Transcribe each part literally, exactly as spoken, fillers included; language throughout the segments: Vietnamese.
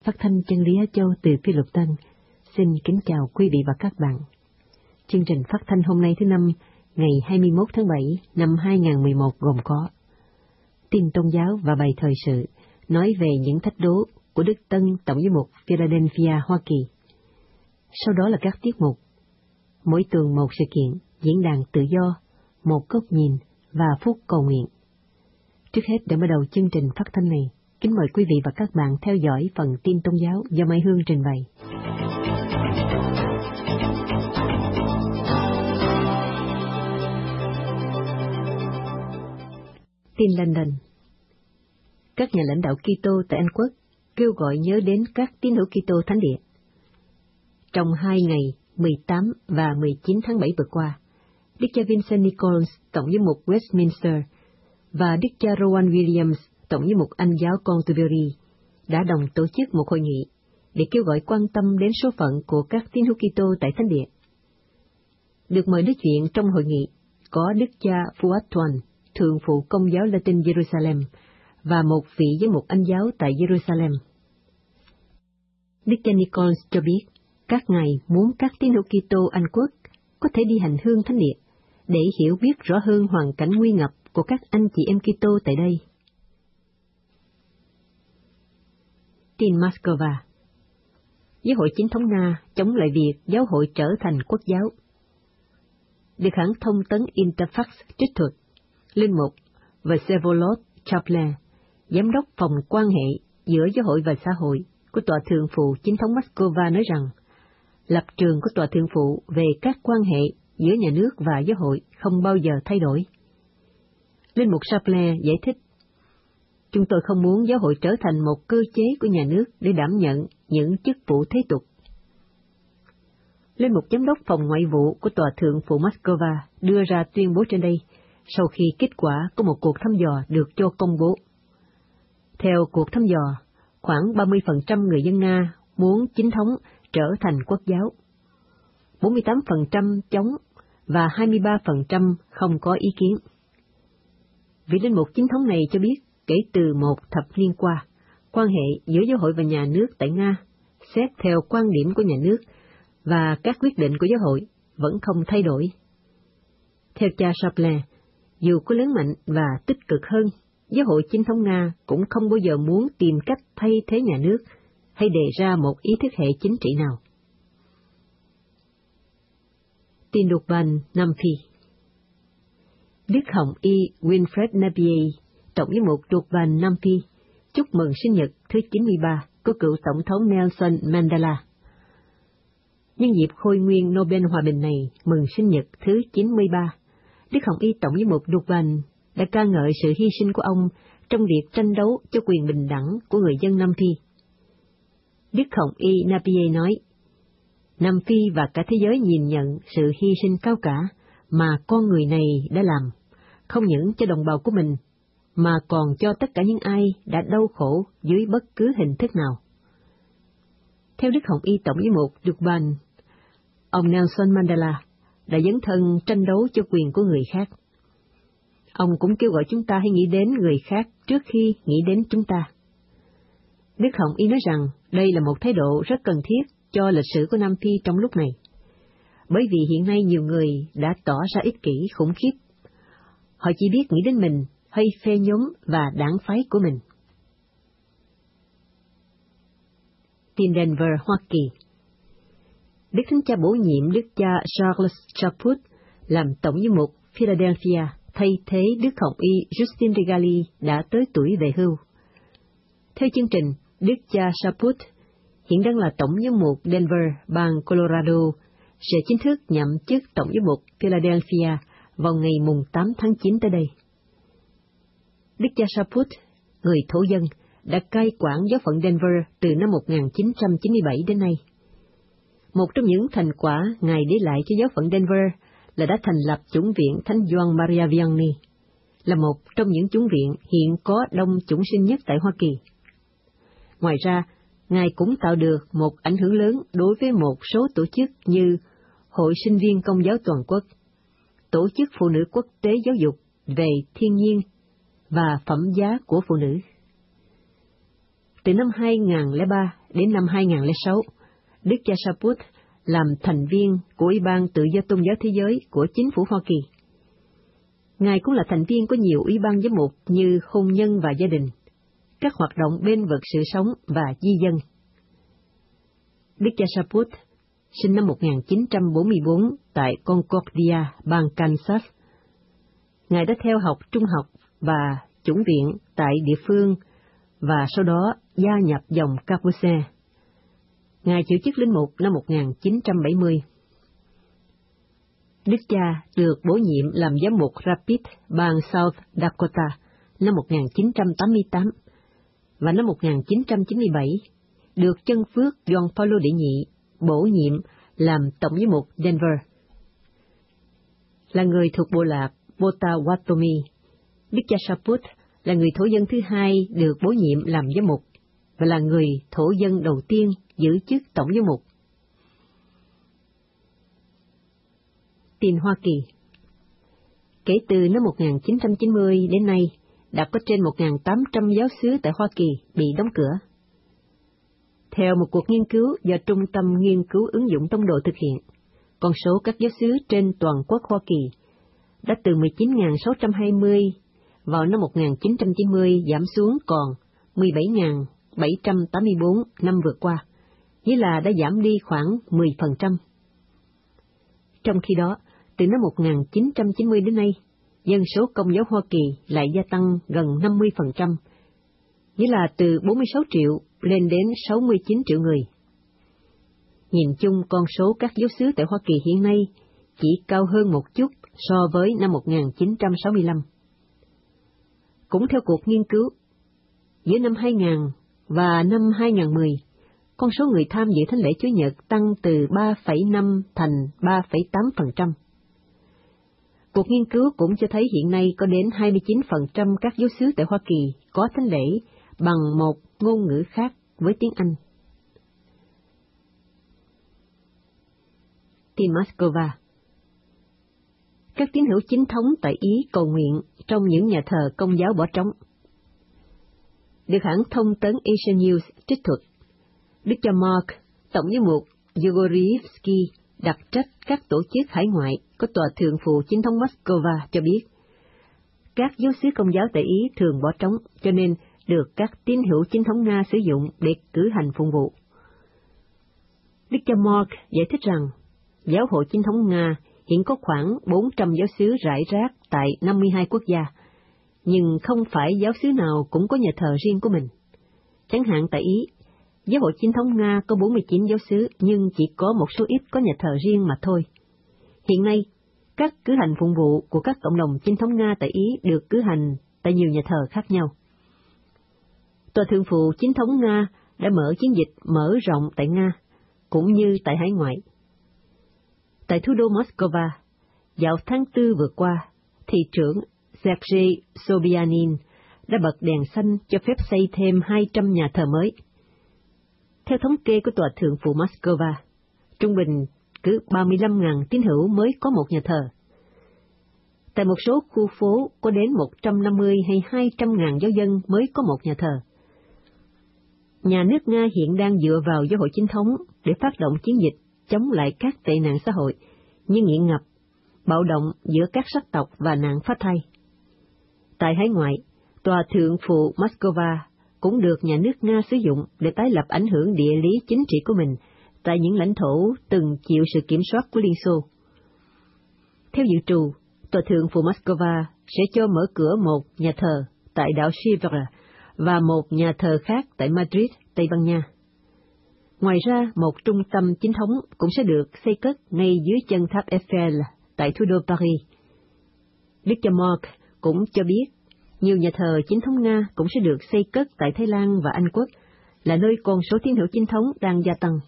Phát thanh Chân lý Á Châu từ Phi Luật Tân xin kính chào quý vị và các bạn. Chương trình phát thanh hôm nay thứ năm, ngày hai mươi mốt tháng bảy năm hai nghìn không trăm mười một gồm có tin tôn giáo và bài thời sự nói về những thách đố của Đức Tân Tổng giám mục Philadelphia, Hoa Kỳ. Sau đó là các tiết mục mỗi tuần một sự kiện, diễn đàn tự do, một góc nhìn và phút cầu nguyện. Trước hết, để mở đầu chương trình phát thanh này, kính mời quý vị và các bạn theo dõi phần tin tôn giáo do Mai Hương trình bày. Tin London. Các nhà lãnh đạo Kitô tại Anh Quốc kêu gọi nhớ đến các tín hữu Kitô thánh địa. Trong hai ngày mười tám và mười chín tháng bảy vừa qua, Đức cha Vincent Nichols, Tổng giám mục Westminster, và Đức cha Rowan Williams, Tổng giám mục Anh giáo Canterbury, đã đồng tổ chức một hội nghị để kêu gọi quan tâm đến số phận của các tín hữu Kitô tại thánh địa. Được mời nói chuyện trong hội nghị có Đức cha Fuad Tuan, Thượng phụ Công giáo Latin Jerusalem, và một vị giám mục Anh giáo tại Jerusalem. Đức cha Nichols cho biết, các ngài muốn các tín hữu Kitô Anh Quốc có thể đi hành hương thánh địa để hiểu biết rõ hơn hoàn cảnh nguy ngập của các anh chị em Kitô tại đây. Tin Moscow. Giáo hội Chính thống Nga chống lại việc giáo hội trở thành quốc giáo. Được hãng thông tấn Interfax trích thuật, linh mục Vsevolod Chaplin, giám đốc phòng quan hệ giữa giáo hội và xã hội của Tòa Thượng phụ Chính thống Moscow nói rằng, lập trường của Tòa Thượng phụ về các quan hệ giữa nhà nước và giáo hội không bao giờ thay đổi. Linh mục Chaplin giải thích, chúng tôi không muốn giáo hội trở thành một cơ chế của nhà nước để đảm nhận những chức vụ thế tục. Linh mục giám đốc phòng ngoại vụ của Tòa Thượng phụ Moscow đưa ra tuyên bố trên đây sau khi kết quả của một cuộc thăm dò được cho công bố. Theo cuộc thăm dò, khoảng ba mươi phần trăm người dân Nga muốn chính thống trở thành quốc giáo, bốn mươi tám phần trăm chống và hai mươi ba phần trăm không có ý kiến. Vị linh mục chính thống này cho biết, kể từ một thập niên qua, quan hệ giữa giáo hội và nhà nước tại Nga, xét theo quan điểm của nhà nước và các quyết định của giáo hội, vẫn không thay đổi. Theo cha Chaplin, dù có lớn mạnh và tích cực hơn, giáo hội chính thống Nga cũng không bao giờ muốn tìm cách thay thế nhà nước hay đề ra một ý thức hệ chính trị nào. Tin Durban, Nam Phi. Đức Hồng Y Winfred Napier, Tổng giám mục Durban, Nam Phi, chúc mừng sinh nhật thứ chín mươi ba của cựu Tổng thống Nelson Mandela. Nhân dịp khôi nguyên Nobel Hòa bình này mừng sinh nhật thứ chín mươi ba, Đức Hồng Y Tổng giám mục Durban đã ca ngợi sự hy sinh của ông trong việc tranh đấu cho quyền bình đẳng của người dân Nam Phi. Đức Hồng Y Napier nói, Nam Phi và cả thế giới nhìn nhận sự hy sinh cao cả mà con người này đã làm, không những cho đồng bào của mình, mà còn cho tất cả những ai đã đau khổ dưới bất cứ hình thức nào. Theo Đức Hồng Y Tổng giám mục Durban, ông Nelson Mandela đã dấn thân tranh đấu cho quyền của người khác. Ông cũng kêu gọi chúng ta hãy nghĩ đến người khác trước khi nghĩ đến chúng ta. Đức Hồng Y nói rằng đây là một thái độ rất cần thiết cho lịch sử của Nam Phi trong lúc này, bởi vì hiện nay nhiều người đã tỏ ra ích kỷ khủng khiếp. Họ chỉ biết nghĩ đến mình hay phe nhóm và đảng phái của mình. Tin Denver, Hoa Kỳ. Đức Thánh Cha bổ nhiệm Đức cha Charles Chaput làm Tổng giám mục Philadelphia thay thế Đức Hồng Y Justin Regali đã tới tuổi về hưu. Theo chương trình, Đức cha Chaput hiện đang là Tổng giám mục Denver, bang Colorado, sẽ chính thức nhậm chức Tổng giám mục Philadelphia vào ngày mùng tám tháng chín tới đây. Đức cha Chaput, người thổ dân, đã cai quản giáo phận Denver từ năm một nghìn chín trăm chín mươi bảy đến nay. Một trong những thành quả Ngài để lại cho giáo phận Denver là đã thành lập chủng viện Thánh Gioan Maria Vianney, là một trong những chủng viện hiện có đông chủng sinh nhất tại Hoa Kỳ. Ngoài ra, Ngài cũng tạo được một ảnh hưởng lớn đối với một số tổ chức như Hội Sinh viên Công giáo Toàn quốc, Tổ chức Phụ nữ Quốc tế Giáo dục về Thiên nhiên và Phẩm giá của Phụ nữ. Từ năm hai nghìn không trăm lẻ ba đến năm hai nghìn không trăm lẻ sáu, Đức cha Chaput làm thành viên của Ủy ban Tự do Tôn giáo Thế giới của chính phủ Hoa Kỳ. Ngài cũng là thành viên của nhiều ủy ban giám mục như hôn nhân và gia đình, các hoạt động bên vực sự sống và di dân. Đức cha Chaput sinh năm một nghìn chín trăm bốn mươi tư tại Concordia, bang Kansas. Ngài đã theo học trung học và chủng viện tại địa phương và sau đó gia nhập dòng Capuchin. Ngài chịu chức linh mục năm một nghìn chín trăm bảy mươi. Đức cha được bổ nhiệm làm giám mục Rapid, bang South Dakota năm một nghìn chín trăm tám mươi tám, và năm một nghìn chín trăm chín mươi bảy được chân phước Gioan Phaolô đệ nhị bổ nhiệm làm tổng giám mục Denver. Là người thuộc bộ lạc Potawatomi, Đức cha Chaput là người thổ dân thứ hai được bổ nhiệm làm giám mục và là người thổ dân đầu tiên giữ chức tổng giám mục. Tin Hoa Kỳ. Kể từ năm một nghìn chín trăm chín mươi đến nay, đã có trên một nghìn tám trăm giáo xứ tại Hoa Kỳ bị đóng cửa. Theo một cuộc nghiên cứu do Trung tâm Nghiên cứu ứng dụng tông đồ thực hiện, con số các giáo xứ trên toàn quốc Hoa Kỳ đã từ mười chín nghìn sáu trăm hai mươi vào năm một nghìn chín trăm chín mươi giảm xuống còn mười bảy nghìn bảy trăm tám mươi tư năm vừa qua, nghĩa là đã giảm đi khoảng mười phần trăm. Trong khi đó, từ năm một nghìn chín trăm chín mươi đến nay, dân số Công giáo Hoa Kỳ lại gia tăng gần năm mươi phần trăm, nghĩa là từ bốn mươi sáu triệu lên đến sáu mươi chín triệu người. Nhìn chung, con số các giáo xứ tại Hoa Kỳ hiện nay chỉ cao hơn một chút so với năm một nghìn chín trăm sáu mươi lăm. Cũng theo cuộc nghiên cứu, giữa năm hai nghìn và năm hai nghìn không trăm mười, con số người tham dự thánh lễ Chúa Nhật tăng từ ba phẩy năm thành ba phẩy tám phần trăm. Cuộc nghiên cứu cũng cho thấy hiện nay có đến hai mươi chín phần trăm các giáo xứ tại Hoa Kỳ có thánh lễ bằng một ngôn ngữ khác với tiếng Anh. Tin Moscow. Các tín hữu chính thống tại Ý cầu nguyện trong những nhà thờ Công giáo bỏ trống. Được hãng thông tấn Asian News trích thuật, Đức cha Mark, tổng giám mục Yegorivsky đặc trách các tổ chức hải ngoại có tòa thượng phụ chính thống Moscow cho biết, các giáo xứ Công giáo tại Ý thường bỏ trống, cho nên được các tín hữu chính thống Nga sử dụng để cử hành phụng vụ. Đức cha Mark giải thích rằng, giáo hội chính thống Nga hiện có khoảng bốn trăm giáo xứ rải rác tại năm mươi hai quốc gia, nhưng không phải giáo xứ nào cũng có nhà thờ riêng của mình. Chẳng hạn tại Ý, giáo hội chính thống Nga có bốn mươi chín giáo xứ, nhưng chỉ có một số ít có nhà thờ riêng mà thôi. Hiện nay, các cử hành phụng vụ của các cộng đồng chính thống Nga tại Ý được cử hành tại nhiều nhà thờ khác nhau. Tòa thượng phụ chính thống Nga đã mở chiến dịch mở rộng tại Nga, cũng như tại hải ngoại. Tại thủ đô Moscow, vào tháng tư vừa qua, thị trưởng Sergei Sobyanin đã bật đèn xanh cho phép xây thêm hai trăm nhà thờ mới. Theo thống kê của tòa thượng phụ Moscow, trung bình cứ ba mươi lăm nghìn tín hữu mới có một nhà thờ. Tại một số khu phố có đến một trăm năm mươi hay hai trăm ngàn giáo dân mới có một nhà thờ. Nhà nước Nga hiện đang dựa vào giáo hội chính thống để phát động chiến dịch chống lại các tệ nạn xã hội như nghiện ngập, bạo động giữa các sắc tộc và nạn phá thai. Tại hải ngoại, tòa thượng phụ Moscow cũng được nhà nước Nga sử dụng để tái lập ảnh hưởng địa lý chính trị của mình tại những lãnh thổ từng chịu sự kiểm soát của Liên Xô. Theo dự trù, tòa thượng phụ Moscow sẽ cho mở cửa một nhà thờ tại đảo Chivra và một nhà thờ khác tại Madrid, Tây Ban Nha. Ngoài ra, một trung tâm chính thống cũng sẽ được xây cất ngay dưới chân tháp Eiffel tại thủ đô Paris. Đức cha Mark cũng cho biết, nhiều nhà thờ chính thống Nga cũng sẽ được xây cất tại Thái Lan và Anh Quốc, là nơi con số tín hữu chính thống đang gia tăng.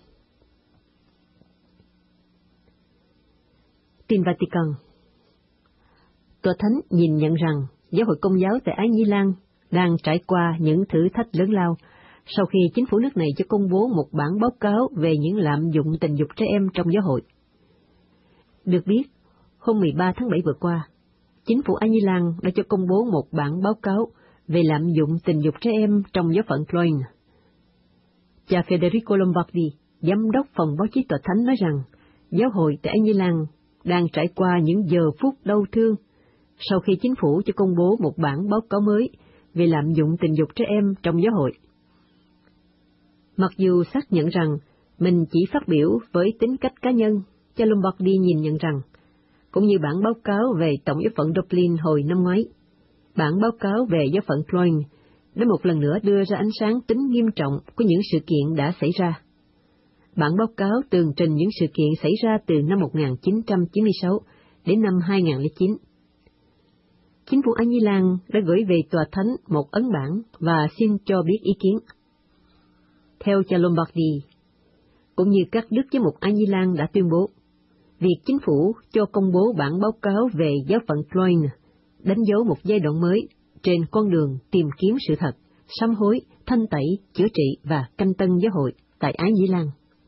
Tin Vatican. Tòa Thánh nhìn nhận rằng giáo hội Công giáo tại Ái Nhĩ Lan đang trải qua những thử thách lớn lao sau khi chính phủ nước này cho công bố một bản báo cáo về những lạm dụng tình dục trẻ em trong giáo hội. Được biết, hôm mười ba tháng bảy vừa qua, chính phủ Ái Nhĩ Lan đã cho công bố một bản báo cáo về lạm dụng tình dục trẻ em trong giáo phận Cloyne, cha Federico Lombardi, giám đốc phòng báo chí tòa thánh, nói rằng giáo hội tại Anh Giang đang trải qua những giờ phút đau thương sau khi chính phủ cho công bố một bản báo cáo mới về lạm dụng tình dục trẻ em trong giáo hội. Mặc dù xác nhận rằng mình chỉ phát biểu với tính cách cá nhân, cha Lombardi nhìn nhận rằng, cũng như bản báo cáo về Tổng giáo phận Dublin hồi năm ngoái, bản báo cáo về giáo phận Cloyne đã một lần nữa đưa ra ánh sáng tính nghiêm trọng của những sự kiện đã xảy ra. Bản báo cáo tường trình những sự kiện xảy ra từ năm một nghìn chín trăm chín mươi sáu đến năm hai nghìn lẻ chín. Chính phủ Anh Giang đã gửi về tòa thánh một ấn bản và xin cho biết ý kiến. Theo cha Lombardi, cũng như các đức giám mục Anh Giang đã tuyên bố, việc chính phủ cho công bố bản báo cáo về giáo phận Cloyne đánh dấu một giai đoạn mới trên con đường tìm kiếm sự thật, sám hối, thanh tẩy, chữa trị và canh tân giáo hội tại Ái Dĩ Lan.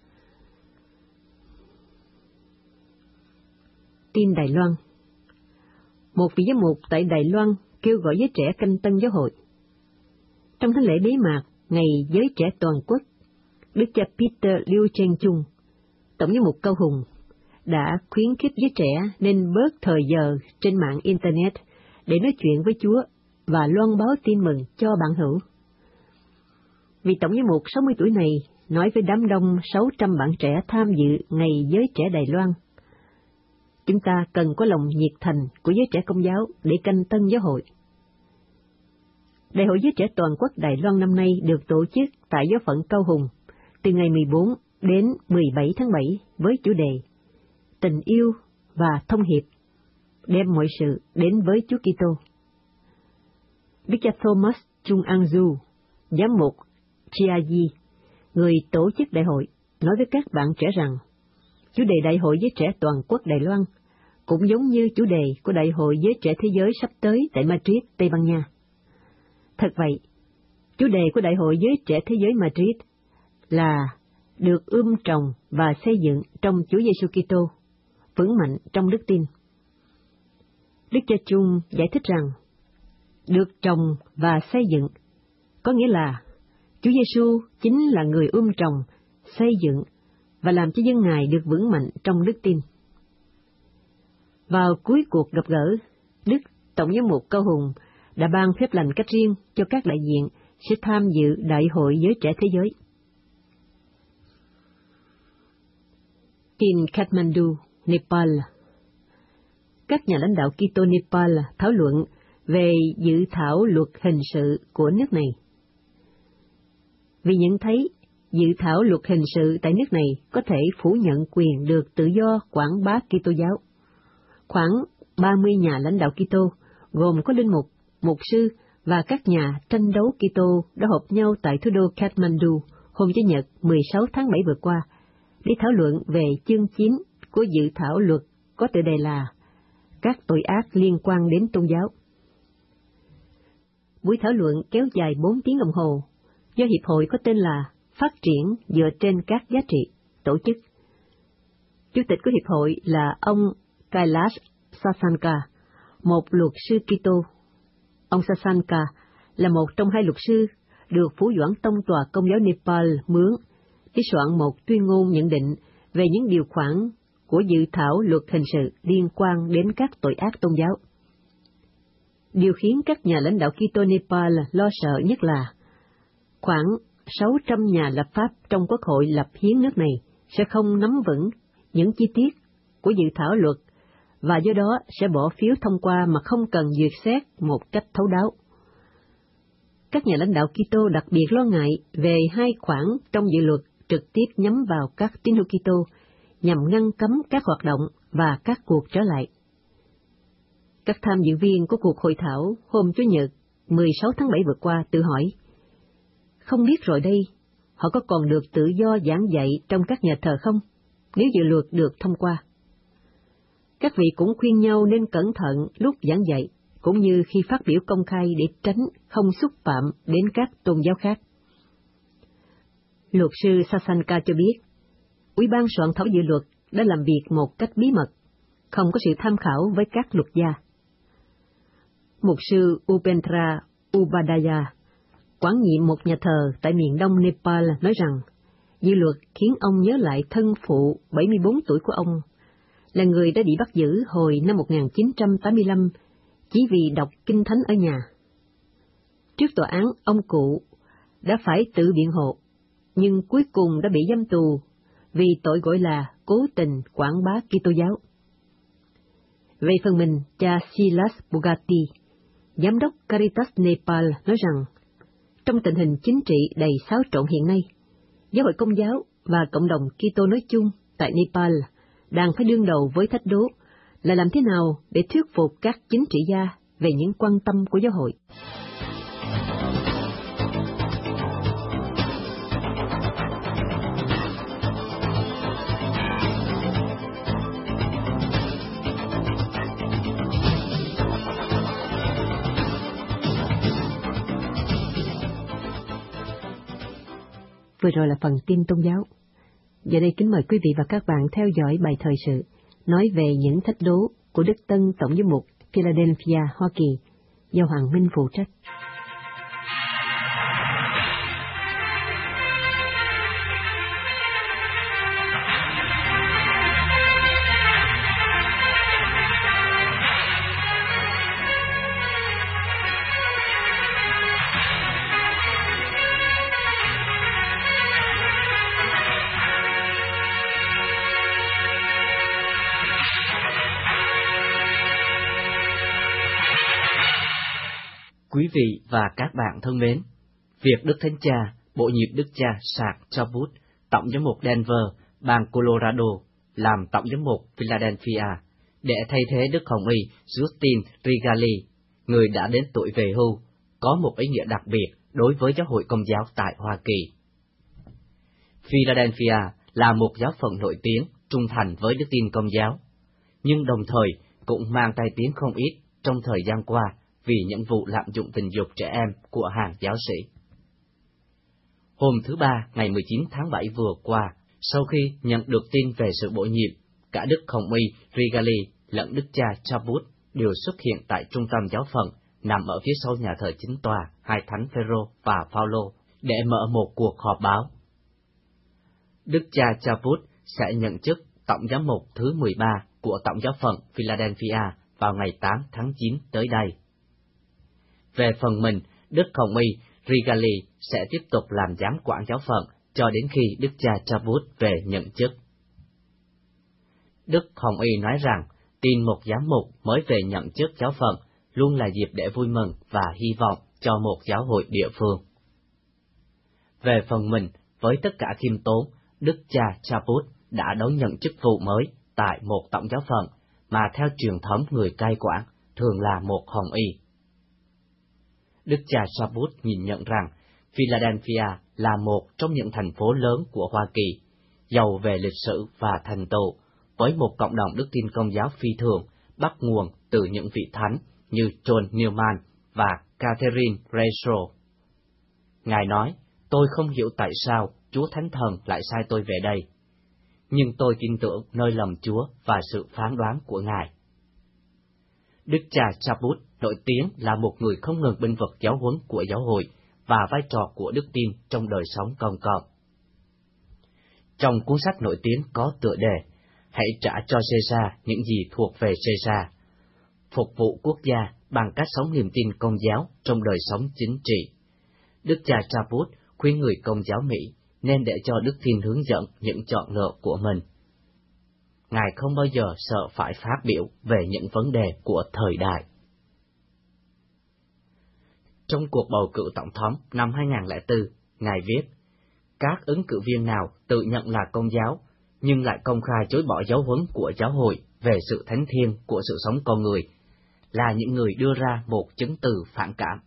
Tin Đài Loan. Một vị giám mục tại Đài Loan kêu gọi giới trẻ canh tân giáo hội. Trong thánh lễ bế mạc Ngày Giới Trẻ Toàn Quốc, Đức cha Peter Liu Chen Chung, Tổng giám mục Cao Hùng, đã khuyến khích giới trẻ nên bớt thời giờ trên mạng Internet để nói chuyện với Chúa và loan báo tin mừng cho bạn hữu. Vị Tổng giám mục sáu mươi tuổi này nói với đám đông sáu trăm bạn trẻ tham dự Ngày Giới Trẻ Đài Loan: chúng ta cần có lòng nhiệt thành của giới trẻ Công giáo để canh tân giáo hội. Đại hội Giới Trẻ Toàn Quốc Đài Loan năm nay được tổ chức tại giáo phận Cao Hùng từ ngày mười bốn đến mười bảy tháng bảy với chủ đề Tình yêu và thông hiệp, đem mọi sự đến với Chúa Kitô. Đức cha Thomas Chung An Du, giám mục Chiayi, người tổ chức đại hội, nói với các bạn trẻ rằng chủ đề Đại hội Giới Trẻ Toàn Quốc Đài Loan cũng giống như chủ đề của Đại hội Giới Trẻ Thế Giới sắp tới tại Madrid, Tây Ban Nha. Thật vậy, chủ đề của Đại hội Giới Trẻ Thế Giới Madrid là được ươm trồng và xây dựng trong Chúa Giêsu Kitô, vững mạnh trong đức tin. Đức cha Chung giải thích rằng, được trồng và xây dựng có nghĩa là Chúa Giêsu chính là người ươm trồng, xây dựng và làm cho dân Ngài được vững mạnh trong đức tin. Vào cuối cuộc gặp gỡ, Đức Tổng giám mục Cao Hùng đã ban phép lành cách riêng cho các đại diện sẽ tham dự Đại hội Giới Trẻ Thế Giới. In Kathmandu, Nepal. Các nhà lãnh đạo Kitô Nepal thảo luận về dự thảo luật hình sự của nước này. Vì nhận thấy dự thảo luật hình sự tại nước này có thể phủ nhận quyền được tự do quảng bá Kitô giáo, khoảng ba mươi nhà lãnh đạo Kitô, gồm có linh mục, mục sư và các nhà tranh đấu Kitô đã họp nhau tại thủ đô Kathmandu hôm Chủ nhật mười sáu tháng bảy vừa qua để thảo luận về chương chín của dự thảo luật có tựa đề là các tội ác liên quan đến tôn giáo. Buổi thảo luận kéo dài bốn tiếng đồng hồ do hiệp hội có tên là Phát triển dựa trên các giá trị tổ chức. Chủ tịch của hiệp hội là ông Kailash Sasanka, một luật sư Kitô. Ông Sasanka là một trong hai luật sư được Phủ Doãn Tông Tòa Công giáo Nepal mướn để soạn một tuyên ngôn nhận định về những điều khoản của dự thảo luật hình sự liên quan đến các tội ác tôn giáo. Điều khiến các nhà lãnh đạo Kitô Nepal lo sợ nhất là khoảng sáu trăm nhà lập pháp trong Quốc hội lập hiến nước này sẽ không nắm vững những chi tiết của dự thảo luật và do đó sẽ bỏ phiếu thông qua mà không cần duyệt xét một cách thấu đáo. Các nhà lãnh đạo Kitô đặc biệt lo ngại về hai khoản trong dự luật trực tiếp nhắm vào các tín hữu Kitô nhằm ngăn cấm các hoạt động và các cuộc trở lại. Các tham dự viên của cuộc hội thảo hôm Chủ nhật mười sáu tháng bảy vừa qua tự hỏi, không biết rồi đây, họ có còn được tự do giảng dạy trong các nhà thờ không, nếu dự luật được thông qua? Các vị cũng khuyên nhau nên cẩn thận lúc giảng dạy, cũng như khi phát biểu công khai để tránh không xúc phạm đến các tôn giáo khác. Luật sư Sasanka cho biết, Ủy ban soạn thảo dự luật đã làm việc một cách bí mật, không có sự tham khảo với các luật gia. Mục sư Upendra Ubadaya, quản nhiệm một nhà thờ tại miền đông Nepal nói rằng, dự luật khiến ông nhớ lại thân phụ bảy mươi bốn tuổi của ông, là người đã bị bắt giữ hồi năm một nghìn chín trăm tám mươi lăm chỉ vì đọc kinh thánh ở nhà. Trước tòa án, ông cụ đã phải tự biện hộ, nhưng cuối cùng đã bị giam tù vì tội gọi là cố tình quảng bá Kitô giáo. Về phần mình, cha Silas Bugatti, giám đốc Caritas Nepal nói rằng, trong tình hình chính trị đầy xáo trộn hiện nay, giáo hội Công giáo và cộng đồng Kitô nói chung tại Nepal đang phải đương đầu với thách đố là làm thế nào để thuyết phục các chính trị gia về những quan tâm của giáo hội. Vừa rồi là phần tin tôn giáo. Giờ đây kính mời quý vị và các bạn theo dõi bài thời sự nói về những thách đố của Đức Tân Tổng giám mục Philadelphia, Hoa Kỳ, do Hoàng Minh phụ trách. Quý vị và các bạn thân mến, việc Đức Thánh Cha, Bổ nhiệm Đức Cha Sạc Chabut, Tổng giám mục Denver, bang Colorado, làm Tổng giám mục Philadelphia, để thay thế Đức Hồng Y Justin Rigali, người đã đến tuổi về hưu, có một ý nghĩa đặc biệt đối với giáo hội Công giáo tại Hoa Kỳ. Philadelphia là một giáo phận nổi tiếng, trung thành với đức tin Công giáo, nhưng đồng thời cũng mang tai tiếng không ít trong thời gian qua vì những vụ lạm dụng tình dục trẻ em của hàng giáo sĩ. Hôm thứ Ba, ngày mười chín tháng bảy vừa qua, sau khi nhận được tin về sự bổ nhiệm, cả Đức Hồng Y Rigali lẫn Đức cha Chabut đều xuất hiện tại trung tâm giáo phận nằm ở phía sau nhà thờ chính tòa hai thánh Phêrô và Phaolô để mở một cuộc họp báo. Đức cha Chabut sẽ nhận chức Tổng giám mục thứ mười ba của Tổng giáo phận Philadelphia vào ngày tám tháng chín tới đây. Về phần mình, Đức Hồng Y Rigali sẽ tiếp tục làm giám quản giáo phận cho đến khi Đức cha Chabut về nhận chức. Đức Hồng Y nói rằng, tin một giám mục mới về nhận chức giáo phận luôn là dịp để vui mừng và hy vọng cho một giáo hội địa phương. Về phần mình, với tất cả khiêm tốn, Đức cha Chabut đã đón nhận chức vụ mới tại một tổng giáo phận mà theo truyền thống người cai quản thường là một Hồng Y. Đức cha Chabut nhìn nhận rằng Philadelphia là một trong những thành phố lớn của Hoa Kỳ, giàu về lịch sử và thành tựu, với một cộng đồng đức tin Công giáo phi thường bắt nguồn từ những vị thánh như John Newman và Catherine Rachel. Ngài nói, tôi không hiểu tại sao Chúa Thánh Thần lại sai tôi về đây, nhưng tôi tin tưởng nơi lòng Chúa và sự phán đoán của Ngài. Đức cha Chabut nổi tiếng là một người không ngừng bênh vực giáo huấn của giáo hội và vai trò của đức tin trong đời sống công cộng. Trong cuốn sách nổi tiếng có tựa đề Hãy trả cho Caesar những gì thuộc về Caesar, phục vụ quốc gia bằng cách sống niềm tin Công giáo trong đời sống chính trị, Đức cha Chabut khuyên người Công giáo Mỹ nên để cho đức tin hướng dẫn những chọn lựa của mình. Ngài không bao giờ sợ phải phát biểu về những vấn đề của thời đại. Trong cuộc bầu cử tổng thống năm hai nghìn không trăm lẻ bốn, Ngài viết, các ứng cử viên nào tự nhận là Công giáo, nhưng lại công khai chối bỏ giáo huấn của giáo hội về sự thánh thiêng của sự sống con người, là những người đưa ra một chứng từ phản cảm.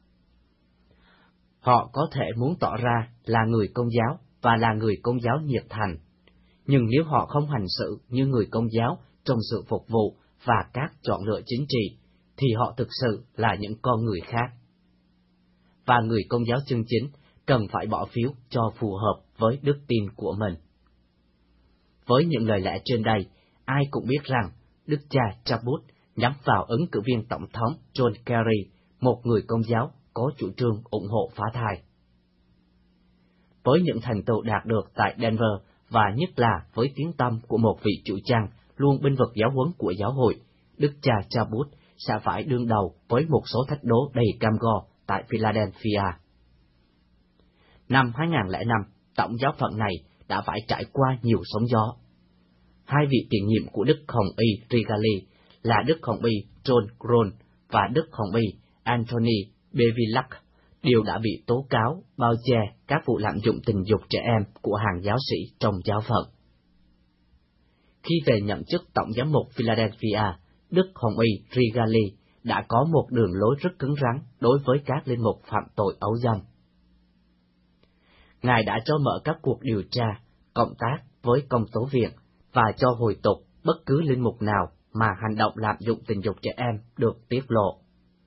Họ có thể muốn tỏ ra là người Công giáo và là người Công giáo nhiệt thành, nhưng nếu họ không hành sự như người Công giáo trong sự phục vụ và các chọn lựa chính trị, thì họ thực sự là những con người khác. Và người Công giáo chân chính cần phải bỏ phiếu cho phù hợp với đức tin của mình. Với những lời lẽ trên đây, ai cũng biết rằng Đức cha Chabut nhắm vào ứng cử viên tổng thống John Kerry, một người Công giáo có chủ trương ủng hộ phá thai. với những thành tựu đạt được tại Denver và nhất là với tiếng tăm của một vị chủ trang luôn bênh vực giáo huấn của giáo hội, đức cha Chabot sẽ phải đương đầu với một số thách đố đầy cam go tại Philadelphia. Năm hai nghìn không trăm lẻ năm, tổng giáo phận này đã phải trải qua nhiều sóng gió. Hai vị tiền nhiệm của Đức Hồng Y Rigali là Đức Hồng Y John Groen và Đức Hồng Y Anthony Bevilacq đều đã bị tố cáo bao che các vụ lạm dụng tình dục trẻ em của hàng giáo sĩ trong giáo phận. Khi về nhậm chức tổng giám mục Philadelphia, Đức Hồng Y Rigali đã có một đường lối rất cứng rắn đối với các linh mục phạm tội ấu dâm. Ngài đã cho mở các cuộc điều tra, cộng tác với công tố viện và cho hồi tục bất cứ linh mục nào mà hành động lạm dụng tình dục trẻ em được tiết lộ.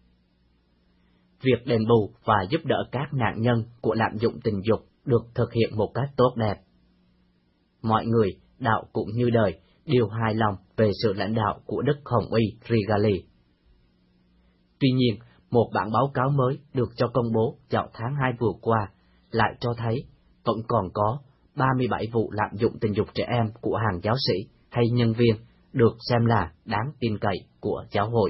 Việc đền bù và giúp đỡ các nạn nhân của lạm dụng tình dục được thực hiện một cách tốt đẹp. Mọi người, đạo cũng như đời, đều hài lòng về sự lãnh đạo của Đức Hồng Y Rigali. Tuy nhiên, một bản báo cáo mới được cho công bố vào tháng hai vừa qua lại cho thấy vẫn còn có ba mươi bảy vụ lạm dụng tình dục trẻ em của hàng giáo sĩ hay nhân viên được xem là đáng tin cậy của giáo hội.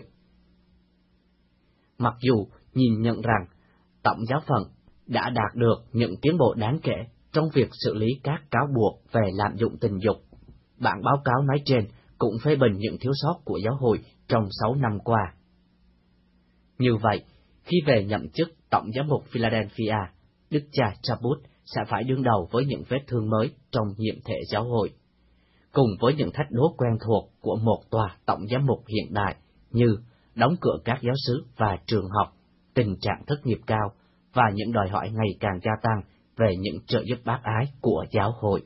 Mặc dù nhìn nhận rằng tổng giáo phận đã đạt được những tiến bộ đáng kể trong việc xử lý các cáo buộc về lạm dụng tình dục, bản báo cáo nói trên cũng phê bình những thiếu sót của giáo hội trong sáu năm qua. Như vậy, khi về nhậm chức tổng giám mục Philadelphia, đức cha Chabot sẽ phải đương đầu với những vết thương mới trong nhiệm thể giáo hội, cùng với những thách đố quen thuộc của một tòa tổng giám mục hiện đại như đóng cửa các giáo xứ và trường học, tình trạng thất nghiệp cao và những đòi hỏi ngày càng gia tăng về những trợ giúp bác ái của giáo hội.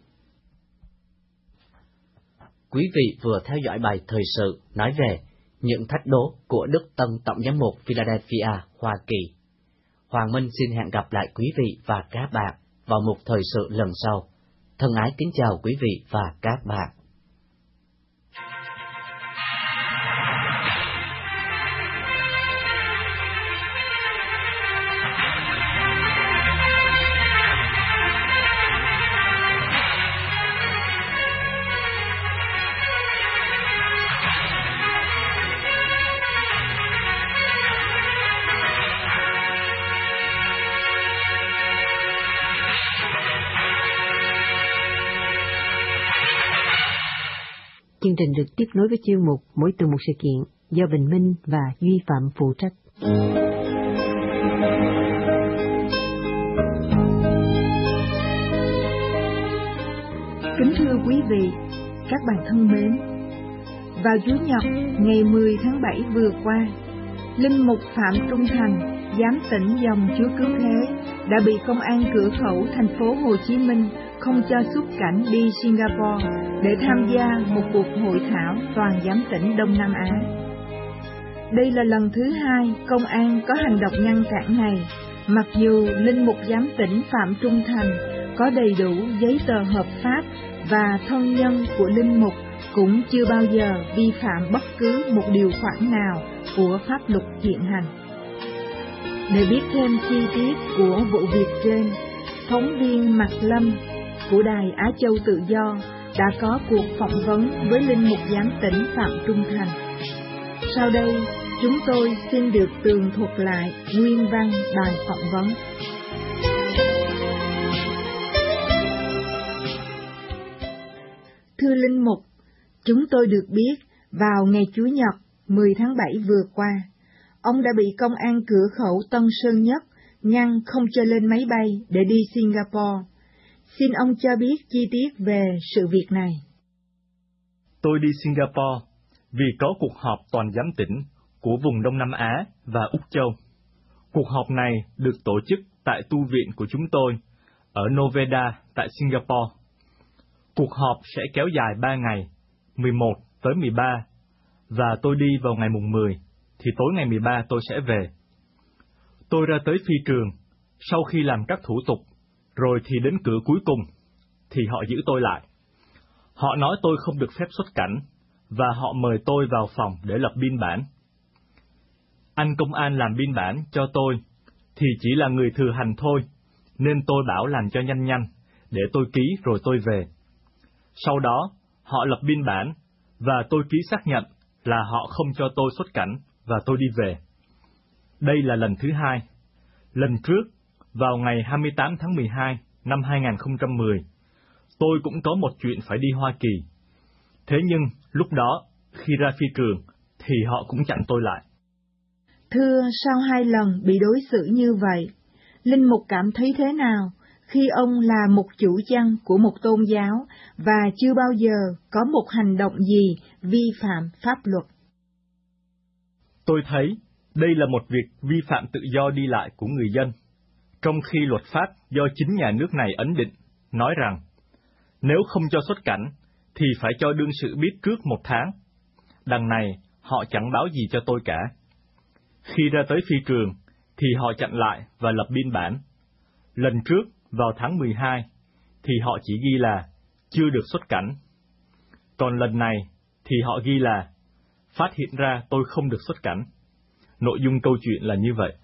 Quý vị vừa theo dõi bài thời sự nói về những thách đố của Đức Tân Tổng giám mục Philadelphia, Hoa Kỳ. Hoàng Minh xin hẹn gặp lại quý vị và các bạn vào một thời sự lần sau. Thân ái kính chào quý vị và các bạn. Chương trình được tiếp nối với chuyên mục Mỗi tuần một sự kiện do Bình Minh và Duy Phạm phụ trách. Kính thưa quý vị, các bạn thân mến, vào Chủ nhật ngày mười tháng bảy vừa qua, linh mục Phạm Trung Thành, giám tỉnh dòng Chúa Cứu Thế, đã bị công an cửa khẩu thành phố Hồ Chí Minh không cho xuất cảnh đi Singapore để tham gia một cuộc hội thảo toàn giám tỉnh Đông Nam Á. Đây là lần thứ hai công an có hành động ngăn cản này, mặc dù linh mục giám tỉnh Phạm Trung Thành có đầy đủ giấy tờ hợp pháp và thân nhân của linh mục cũng chưa bao giờ vi phạm bất cứ một điều khoản nào của pháp luật hiện hành. Để biết thêm chi tiết của vụ việc trên, phóng viên Mạc Lâm của Đài Á Châu Tự Do đã có cuộc phỏng vấn với linh mục giám tỉnh Phạm Trung Thành. Sau đây, chúng tôi xin được tường thuật lại nguyên văn bài phỏng vấn. Thưa linh mục, chúng tôi được biết vào ngày Chủ nhật mười tháng bảy vừa qua, ông đã bị công an cửa khẩu Tân Sơn Nhất ngăn không cho lên máy bay để đi Singapore. Xin ông cho biết chi tiết về sự việc này. Tôi đi Singapore vì có cuộc họp toàn giám tỉnh của vùng Đông Nam Á và Úc Châu. Cuộc họp này được tổ chức tại tu viện của chúng tôi ở Noveda tại Singapore. Cuộc họp sẽ kéo dài ba ngày, mười một tới mười ba, và tôi đi vào ngày mùng mười, thì tối ngày mười ba tôi sẽ về. Tôi ra tới phi trường, sau khi làm các thủ tục, rồi thì đến cửa cuối cùng, thì họ giữ tôi lại. Họ nói tôi không được phép xuất cảnh, và họ mời tôi vào phòng để lập biên bản. Anh công an làm biên bản cho tôi, thì chỉ là người thừa hành thôi, nên tôi bảo làm cho nhanh nhanh, để tôi ký rồi tôi về. Sau đó, họ lập biên bản, và tôi ký xác nhận là họ không cho tôi xuất cảnh, và tôi đi về. Đây là lần thứ hai. Lần trước, vào ngày hai mươi tám tháng mười hai năm hai nghìn không trăm mười, tôi cũng có một chuyện phải đi Hoa Kỳ. Thế nhưng, lúc đó, khi ra phi trường, thì họ cũng chặn tôi lại. Thưa, sau hai lần bị đối xử như vậy, Linh Mục cảm thấy thế nào khi ông là một chủ chăn của một tôn giáo và chưa bao giờ có một hành động gì vi phạm pháp luật? Tôi thấy đây là một việc vi phạm tự do đi lại của người dân, trong khi luật pháp do chính nhà nước này ấn định, nói rằng nếu không cho xuất cảnh thì phải cho đương sự biết trước một tháng. Đằng này, họ chẳng báo gì cho tôi cả. Khi ra tới phi trường, thì họ chặn lại và lập biên bản. Lần trước, vào tháng mười hai, thì họ chỉ ghi là chưa được xuất cảnh. Còn lần này, thì họ ghi là phát hiện ra tôi không được xuất cảnh. Nội dung câu chuyện là như vậy.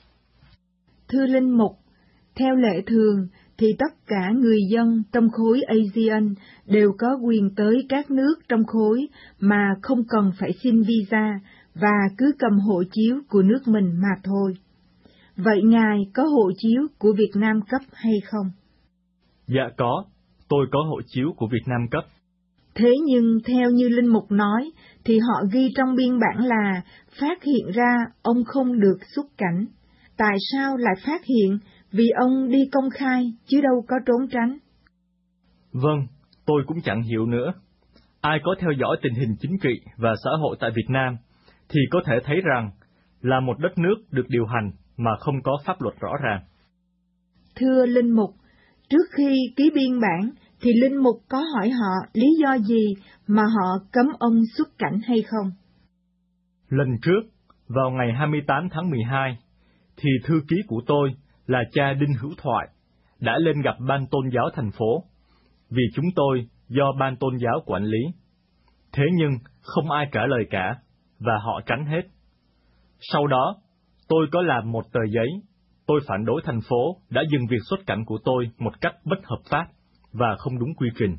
Thưa Linh Mục, theo lệ thường thì tất cả người dân trong khối a sê an đều có quyền tới các nước trong khối mà không cần phải xin visa và cứ cầm hộ chiếu của nước mình mà thôi. Vậy Ngài có hộ chiếu của Việt Nam cấp hay không? Dạ có, tôi có hộ chiếu của Việt Nam cấp. Thế nhưng theo như Linh Mục nói, thì họ ghi trong biên bản là phát hiện ra ông không được xuất cảnh. Tại sao lại phát hiện? Vì ông đi công khai, chứ đâu có trốn tránh. Vâng, tôi cũng chẳng hiểu nữa. Ai có theo dõi tình hình chính trị và xã hội tại Việt Nam, thì có thể thấy rằng là một đất nước được điều hành mà không có pháp luật rõ ràng. Thưa Linh Mục, trước khi ký biên bản, thì Linh Mục có hỏi họ lý do gì mà họ cấm ông xuất cảnh hay không? Lần trước, vào ngày hai mươi tám tháng mười hai, thì thư ký của tôi là cha Đinh Hữu Thoại đã lên gặp ban tôn giáo thành phố, vì chúng tôi do ban tôn giáo quản lý. Thế nhưng không ai trả lời cả, và họ tránh hết. Sau đó, tôi có làm một tờ giấy, tôi phản đối thành phố đã dừng việc xuất cảnh của tôi một cách bất hợp pháp và không đúng quy trình.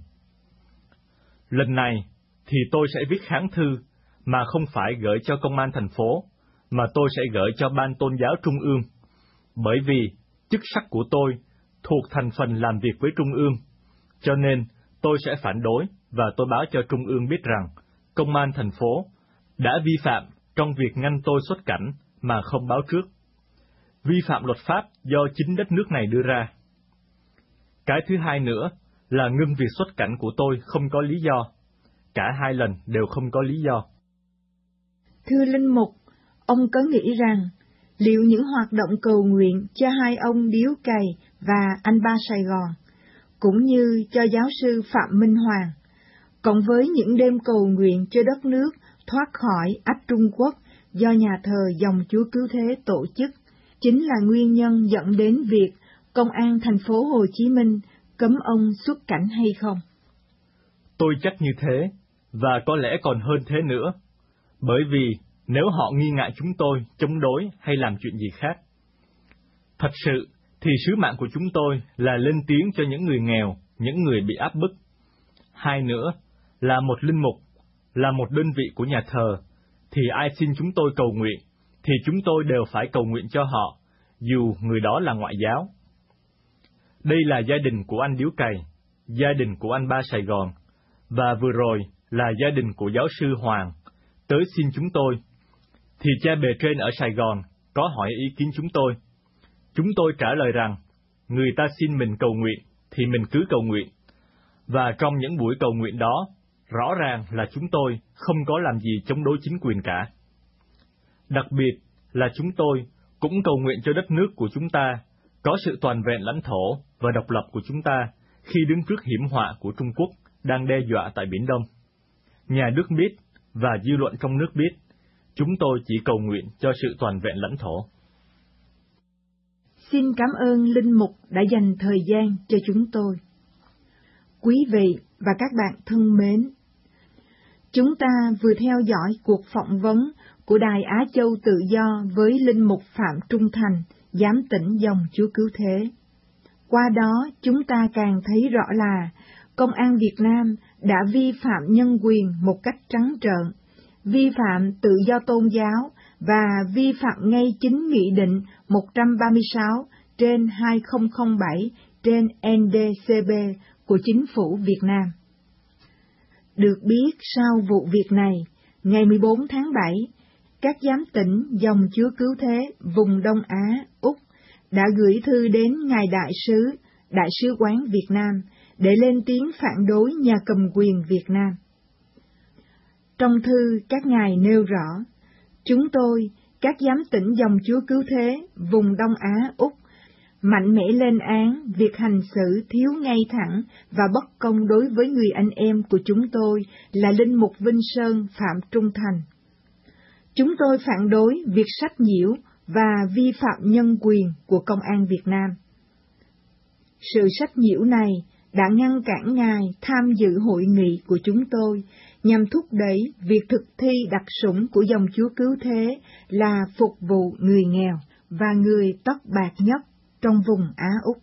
Lần này thì tôi sẽ viết kháng thư mà không phải gửi cho công an thành phố, mà tôi sẽ gửi cho ban tôn giáo trung ương, bởi vì chức sắc của tôi thuộc thành phần làm việc với trung ương, cho nên tôi sẽ phản đối và tôi báo cho trung ương biết rằng công an thành phố đã vi phạm trong việc ngăn tôi xuất cảnh mà không báo trước, vi phạm luật pháp do chính đất nước này đưa ra. Cái thứ hai nữa là ngưng việc xuất cảnh của tôi không có lý do. Cả hai lần đều không có lý do. Thưa Linh Mục, ông có nghĩ rằng liệu những hoạt động cầu nguyện cho hai ông Điếu Cày và anh Ba Sài Gòn, cũng như cho giáo sư Phạm Minh Hoàng, cộng với những đêm cầu nguyện cho đất nước thoát khỏi ách Trung Quốc do nhà thờ dòng Chúa Cứu Thế tổ chức, chính là nguyên nhân dẫn đến việc Công an thành phố Hồ Chí Minh cấm ông xuất cảnh hay không? Tôi chắc như thế, và có lẽ còn hơn thế nữa, bởi vì nếu họ nghi ngại chúng tôi chống đối hay làm chuyện gì khác. Thật sự thì sứ mạng của chúng tôi là lên tiếng cho những người nghèo, những người bị áp bức. Hai nữa là một linh mục, là một đơn vị của nhà thờ, thì ai xin chúng tôi cầu nguyện, thì chúng tôi đều phải cầu nguyện cho họ, dù người đó là ngoại giáo. Đây là gia đình của anh Điếu Cày, gia đình của anh Ba Sài Gòn, và vừa rồi là gia đình của giáo sư Hoàng, tới xin chúng tôi. Thì cha bề trên ở Sài Gòn có hỏi ý kiến chúng tôi. Chúng tôi trả lời rằng, người ta xin mình cầu nguyện, thì mình cứ cầu nguyện. Và trong những buổi cầu nguyện đó, rõ ràng là chúng tôi không có làm gì chống đối chính quyền cả. Đặc biệt là chúng tôi cũng cầu nguyện cho đất nước của chúng ta có sự toàn vẹn lãnh thổ và độc lập của chúng ta khi đứng trước hiểm họa của Trung Quốc đang đe dọa tại Biển Đông. Nhà nước biết và dư luận trong nước biết, chúng tôi chỉ cầu nguyện cho sự toàn vẹn lãnh thổ. Xin cảm ơn Linh Mục đã dành thời gian cho chúng tôi. Quý vị và các bạn thân mến, chúng ta vừa theo dõi cuộc phỏng vấn của Đài Á Châu Tự Do với Linh Mục Phạm Trung Thành, Giám tỉnh dòng Chúa Cứu Thế. Qua đó chúng ta càng thấy rõ là Công an Việt Nam đã vi phạm nhân quyền một cách trắng trợn, vi phạm tự do tôn giáo và vi phạm ngay chính Nghị định một trăm ba mươi sáu trên hai không không bảy trên N D C B của Chính phủ Việt Nam. Được biết sau vụ việc này, ngày mười bốn tháng bảy, các giám tỉnh dòng Chúa Cứu Thế vùng Đông Á, Úc đã gửi thư đến Ngài Đại sứ, Đại sứ quán Việt Nam để lên tiếng phản đối nhà cầm quyền Việt Nam. Trong thư, các ngài nêu rõ, chúng tôi, các giám tỉnh dòng Chúa Cứu Thế vùng Đông Á, Úc, mạnh mẽ lên án việc hành xử thiếu ngay thẳng và bất công đối với người anh em của chúng tôi là Linh mục Vinh Sơn Phạm Trung Thành. Chúng tôi phản đối việc sách nhiễu và vi phạm nhân quyền của Công an Việt Nam. Sự sách nhiễu này đã ngăn cản Ngài tham dự hội nghị của chúng tôi nhằm thúc đẩy việc thực thi đặc sủng của dòng Chúa Cứu Thế là phục vụ người nghèo và người tóc bạc nhất trong vùng Á Úc.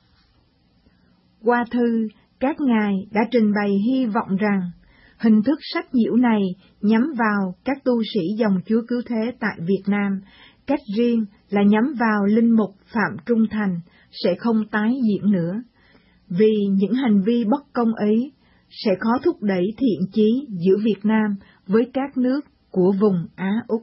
Qua thư, các ngài đã trình bày hy vọng rằng hình thức sách nhiễu này nhắm vào các tu sĩ dòng Chúa Cứu Thế tại Việt Nam, cách riêng là nhắm vào Linh mục Phạm Trung Thành sẽ không tái diễn nữa, vì những hành vi bất công ấy sẽ khó thúc đẩy thiện chí giữa Việt Nam với các nước của vùng Á Úc.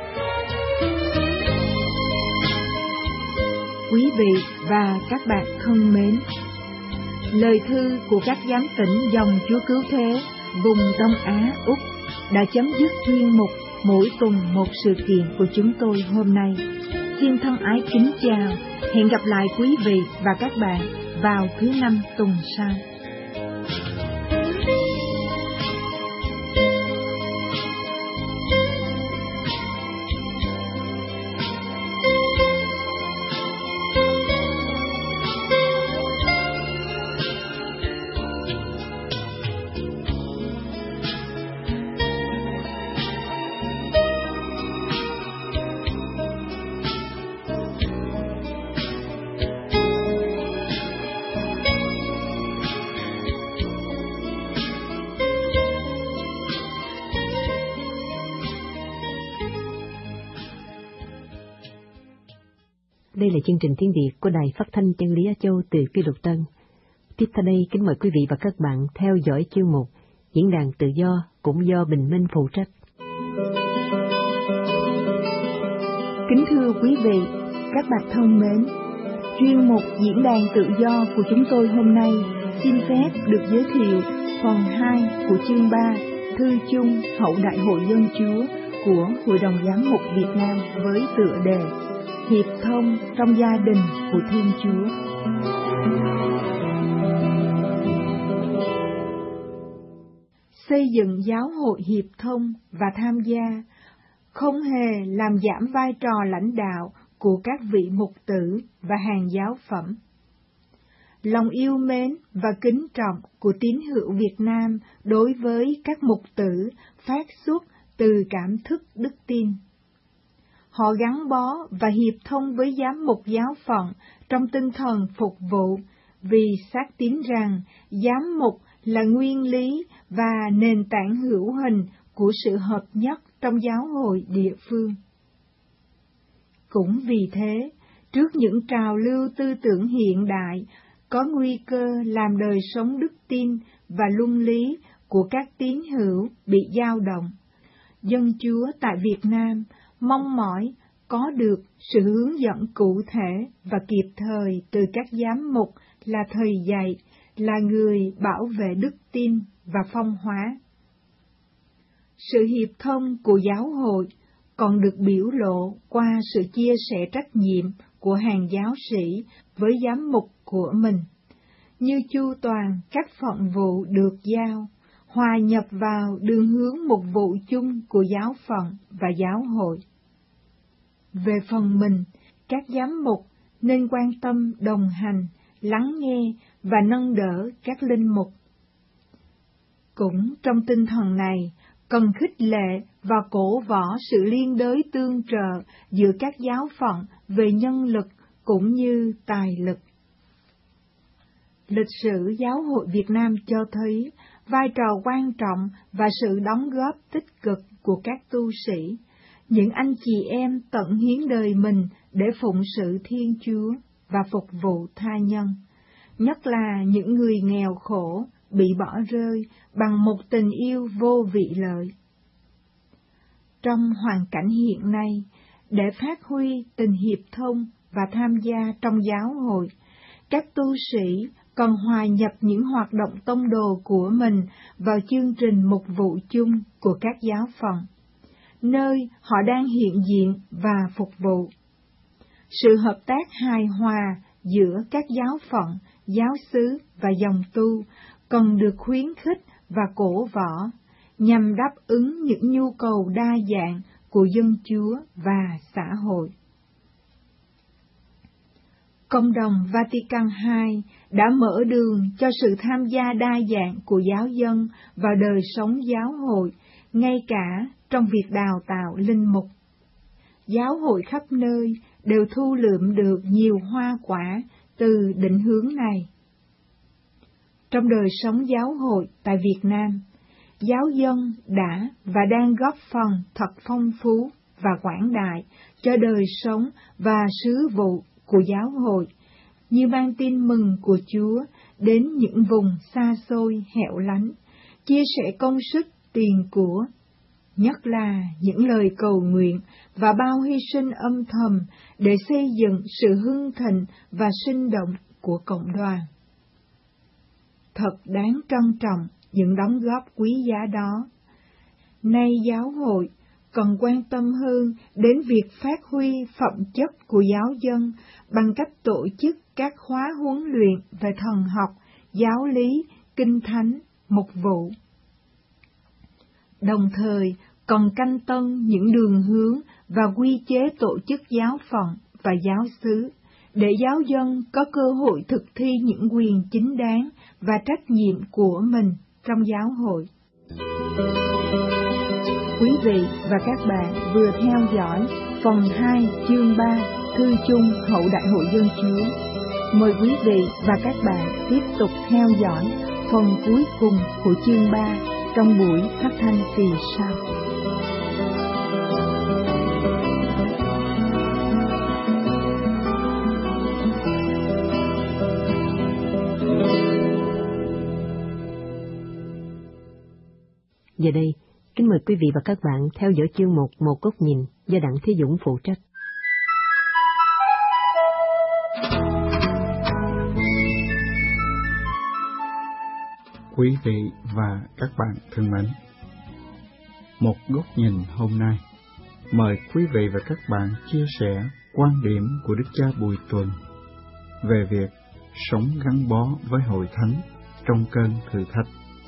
Quý vị và các bạn thân mến, lời thư của các giám tỉnh dòng Chúa Cứu Thế vùng Đông Á, Úc đã chấm dứt chuyên mục Mỗi tuần một sự kiện của chúng tôi hôm nay. Xin thân ái kính chào, hẹn gặp lại quý vị và các bạn vào thứ năm tuần sau. Đây là chương trình tiếng Việt của Đài Phát thanh Chân lý Á Châu từ Kỷ Lục Tân. Tiếp theo đây, kính mời quý vị và các bạn theo dõi chương mục Diễn đàn Tự Do cũng do Bình Minh phụ trách. Kính thưa quý vị, các bạn thân mến, chuyên mục Diễn đàn Tự Do của chúng tôi hôm nay xin phép được giới thiệu phần hai của chương ba Thư chung Hậu Đại hội Dân Chúa của Hội đồng Giám mục Việt Nam với tựa đề Hiệp thông trong gia đình của Thiên Chúa. Xây dựng giáo hội hiệp thông và tham gia không hề làm giảm vai trò lãnh đạo của các vị mục tử và hàng giáo phẩm. Lòng yêu mến và kính trọng của tín hữu Việt Nam đối với các mục tử phát xuất từ cảm thức đức tin. Họ gắn bó và hiệp thông với giám mục giáo phận trong tinh thần phục vụ, vì xác tín rằng giám mục là nguyên lý và nền tảng hữu hình của sự hợp nhất trong giáo hội địa phương. Cũng vì thế, trước những trào lưu tư tưởng hiện đại, có nguy cơ làm đời sống đức tin và luân lý của các tín hữu bị dao động, Dân Chúa tại Việt Nam mong mỏi có được sự hướng dẫn cụ thể và kịp thời từ các giám mục là thầy dạy, là người bảo vệ đức tin và phong hóa. Sự hiệp thông của giáo hội còn được biểu lộ qua sự chia sẻ trách nhiệm của hàng giáo sĩ với giám mục của mình, như chu toàn các phận vụ được giao, hòa nhập vào đường hướng mục vụ chung của giáo phận và giáo hội. Về phần mình, các giám mục nên quan tâm đồng hành, lắng nghe và nâng đỡ các linh mục. Cũng trong tinh thần này, cần khích lệ và cổ võ sự liên đới tương trợ giữa các giáo phận về nhân lực cũng như tài lực. Lịch sử Giáo hội Việt Nam cho thấy vai trò quan trọng và sự đóng góp tích cực của các tu sĩ, những anh chị em tận hiến đời mình để phụng sự Thiên Chúa và phục vụ tha nhân, nhất là những người nghèo khổ bị bỏ rơi bằng một tình yêu vô vị lợi. Trong hoàn cảnh hiện nay, để phát huy tình hiệp thông và tham gia trong giáo hội, các tu sĩ còn hòa nhập những hoạt động tông đồ của mình vào chương trình mục vụ chung của các giáo phận, nơi họ đang hiện diện và phục vụ. Sự hợp tác hài hòa giữa các giáo phận, giáo xứ và dòng tu cần được khuyến khích và cổ võ, nhằm đáp ứng những nhu cầu đa dạng của dân Chúa và xã hội. Cộng đồng Vatican hai đã mở đường cho sự tham gia đa dạng của giáo dân vào đời sống giáo hội, ngay cả trong việc đào tạo linh mục. Giáo hội khắp nơi đều thu lượm được nhiều hoa quả từ định hướng này. Trong đời sống giáo hội tại Việt Nam, giáo dân đã và đang góp phần thật phong phú và quảng đại cho đời sống và sứ vụ của giáo hội, như mang tin mừng của Chúa đến những vùng xa xôi hẻo lánh, chia sẻ công sức tiền của, nhất là những lời cầu nguyện và bao hy sinh âm thầm để xây dựng sự hưng thịnh và sinh động của cộng đoàn. Thật đáng trân trọng những đóng góp quý giá đó. Nay giáo hội cần quan tâm hơn đến việc phát huy phẩm chất của giáo dân bằng cách tổ chức các khóa huấn luyện về thần học, giáo lý, kinh thánh, mục vụ. Đồng thời, cần canh tân những đường hướng và quy chế tổ chức giáo phận và giáo xứ, để giáo dân có cơ hội thực thi những quyền chính đáng và trách nhiệm của mình trong giáo hội. Quý vị và các bạn vừa theo dõi phần hai chương ba Thư chung Hậu Đại hội Dân Chúa. Mời quý vị và các bạn tiếp tục theo dõi phần cuối cùng của chương ba trong buổi phát thanh kỳ sau. Giờ đây, kính mời quý vị và các bạn theo dõi chương mục Một Góc Nhìn do Đặng Thế Dũng phụ trách. Quý vị và các bạn thân mến, Một Góc Nhìn hôm nay mời quý vị và các bạn chia sẻ quan điểm của Đức Cha Bùi Tuần về việc sống gắn bó với Hội Thánh trong cơn thử thách.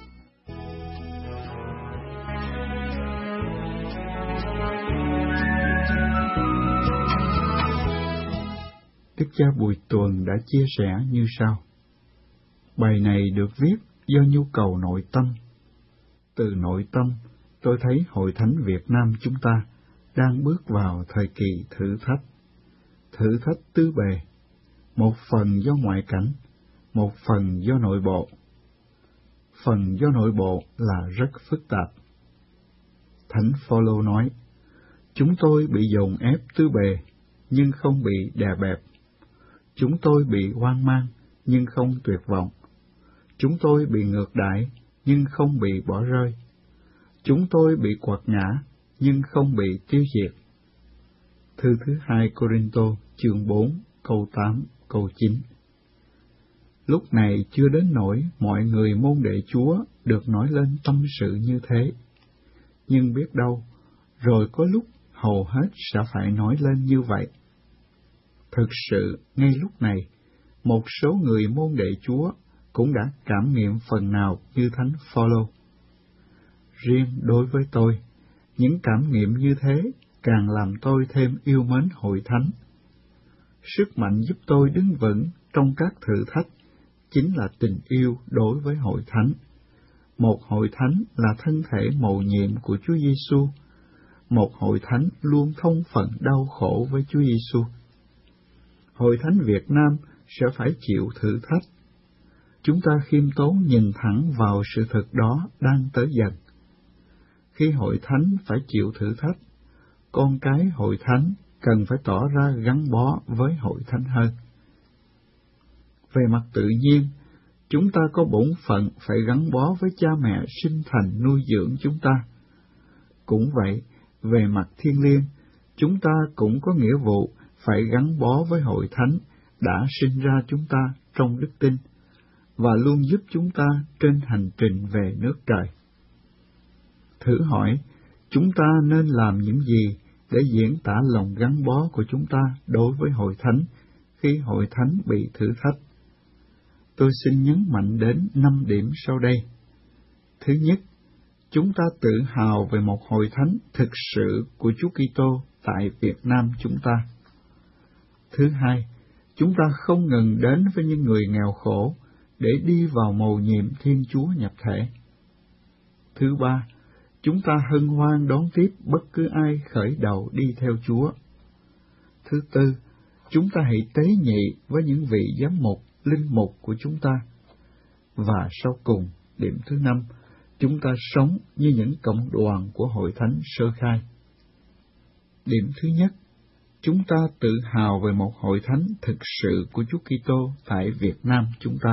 Đức Cha Bùi Tuần đã chia sẻ như sau. Bài này được viết do nhu cầu nội tâm. Từ nội tâm, tôi thấy Hội Thánh Việt Nam chúng ta đang bước vào thời kỳ thử thách. Thử thách tứ bề, một phần do ngoại cảnh, một phần do nội bộ. Phần do nội bộ là rất phức tạp. Thánh Phaolô nói, chúng tôi bị dồn ép tứ bề, nhưng không bị đè bẹp. Chúng tôi bị hoang mang, nhưng không tuyệt vọng. Chúng tôi bị ngược đãi, nhưng không bị bỏ rơi. Chúng tôi bị quật ngã, nhưng không bị tiêu diệt. Thư thứ hai Cô-rinh-tô, chương bốn, câu tám, câu chín. Lúc này chưa đến nỗi mọi người môn đệ Chúa được nói lên tâm sự như thế. Nhưng biết đâu, rồi có lúc hầu hết sẽ phải nói lên như vậy. Thực sự, ngay lúc này, một số người môn đệ Chúa cũng đã cảm nghiệm phần nào như Thánh Phaolô. Riêng đối với tôi, những cảm nghiệm như thế càng làm tôi thêm yêu mến Hội Thánh. Sức mạnh giúp tôi đứng vững trong các thử thách chính là tình yêu đối với Hội Thánh. Một Hội Thánh là thân thể mầu nhiệm của Chúa Giêsu, một Hội Thánh luôn thông phận đau khổ với Chúa Giêsu. Hội Thánh Việt Nam sẽ phải chịu thử thách. chúng ta khiêm tốn nhìn thẳng vào sự thật đó đang tới dần. Khi hội thánh phải chịu thử thách, con cái hội thánh cần phải tỏ ra gắn bó với hội thánh hơn. Về mặt tự nhiên, chúng ta có bổn phận phải gắn bó với cha mẹ sinh thành nuôi dưỡng chúng ta. Cũng vậy, về mặt thiêng liêng, chúng ta cũng có nghĩa vụ phải gắn bó với hội thánh đã sinh ra chúng ta trong đức tin và luôn giúp chúng ta trên hành trình về nước trời. Thử hỏi, chúng ta nên làm những gì để diễn tả lòng gắn bó của chúng ta đối với hội thánh khi hội thánh bị thử thách? Tôi xin nhấn mạnh đến năm điểm sau đây. Thứ nhất, chúng ta tự hào về một hội thánh thực sự của Chúa Kitô tại Việt Nam chúng ta. Thứ hai, chúng ta không ngừng đến với những người nghèo khổ để đi vào mầu nhiệm Thiên Chúa nhập thể. Thứ ba, chúng ta hân hoan đón tiếp bất cứ ai khởi đầu đi theo Chúa. Thứ tư, chúng ta hãy tế nhị với những vị giám mục, linh mục của chúng ta. Và sau cùng, điểm thứ năm, chúng ta sống như những cộng đoàn của hội thánh sơ khai. Điểm thứ nhất, chúng ta tự hào về một hội thánh thực sự của Chúa Kitô tại Việt Nam chúng ta.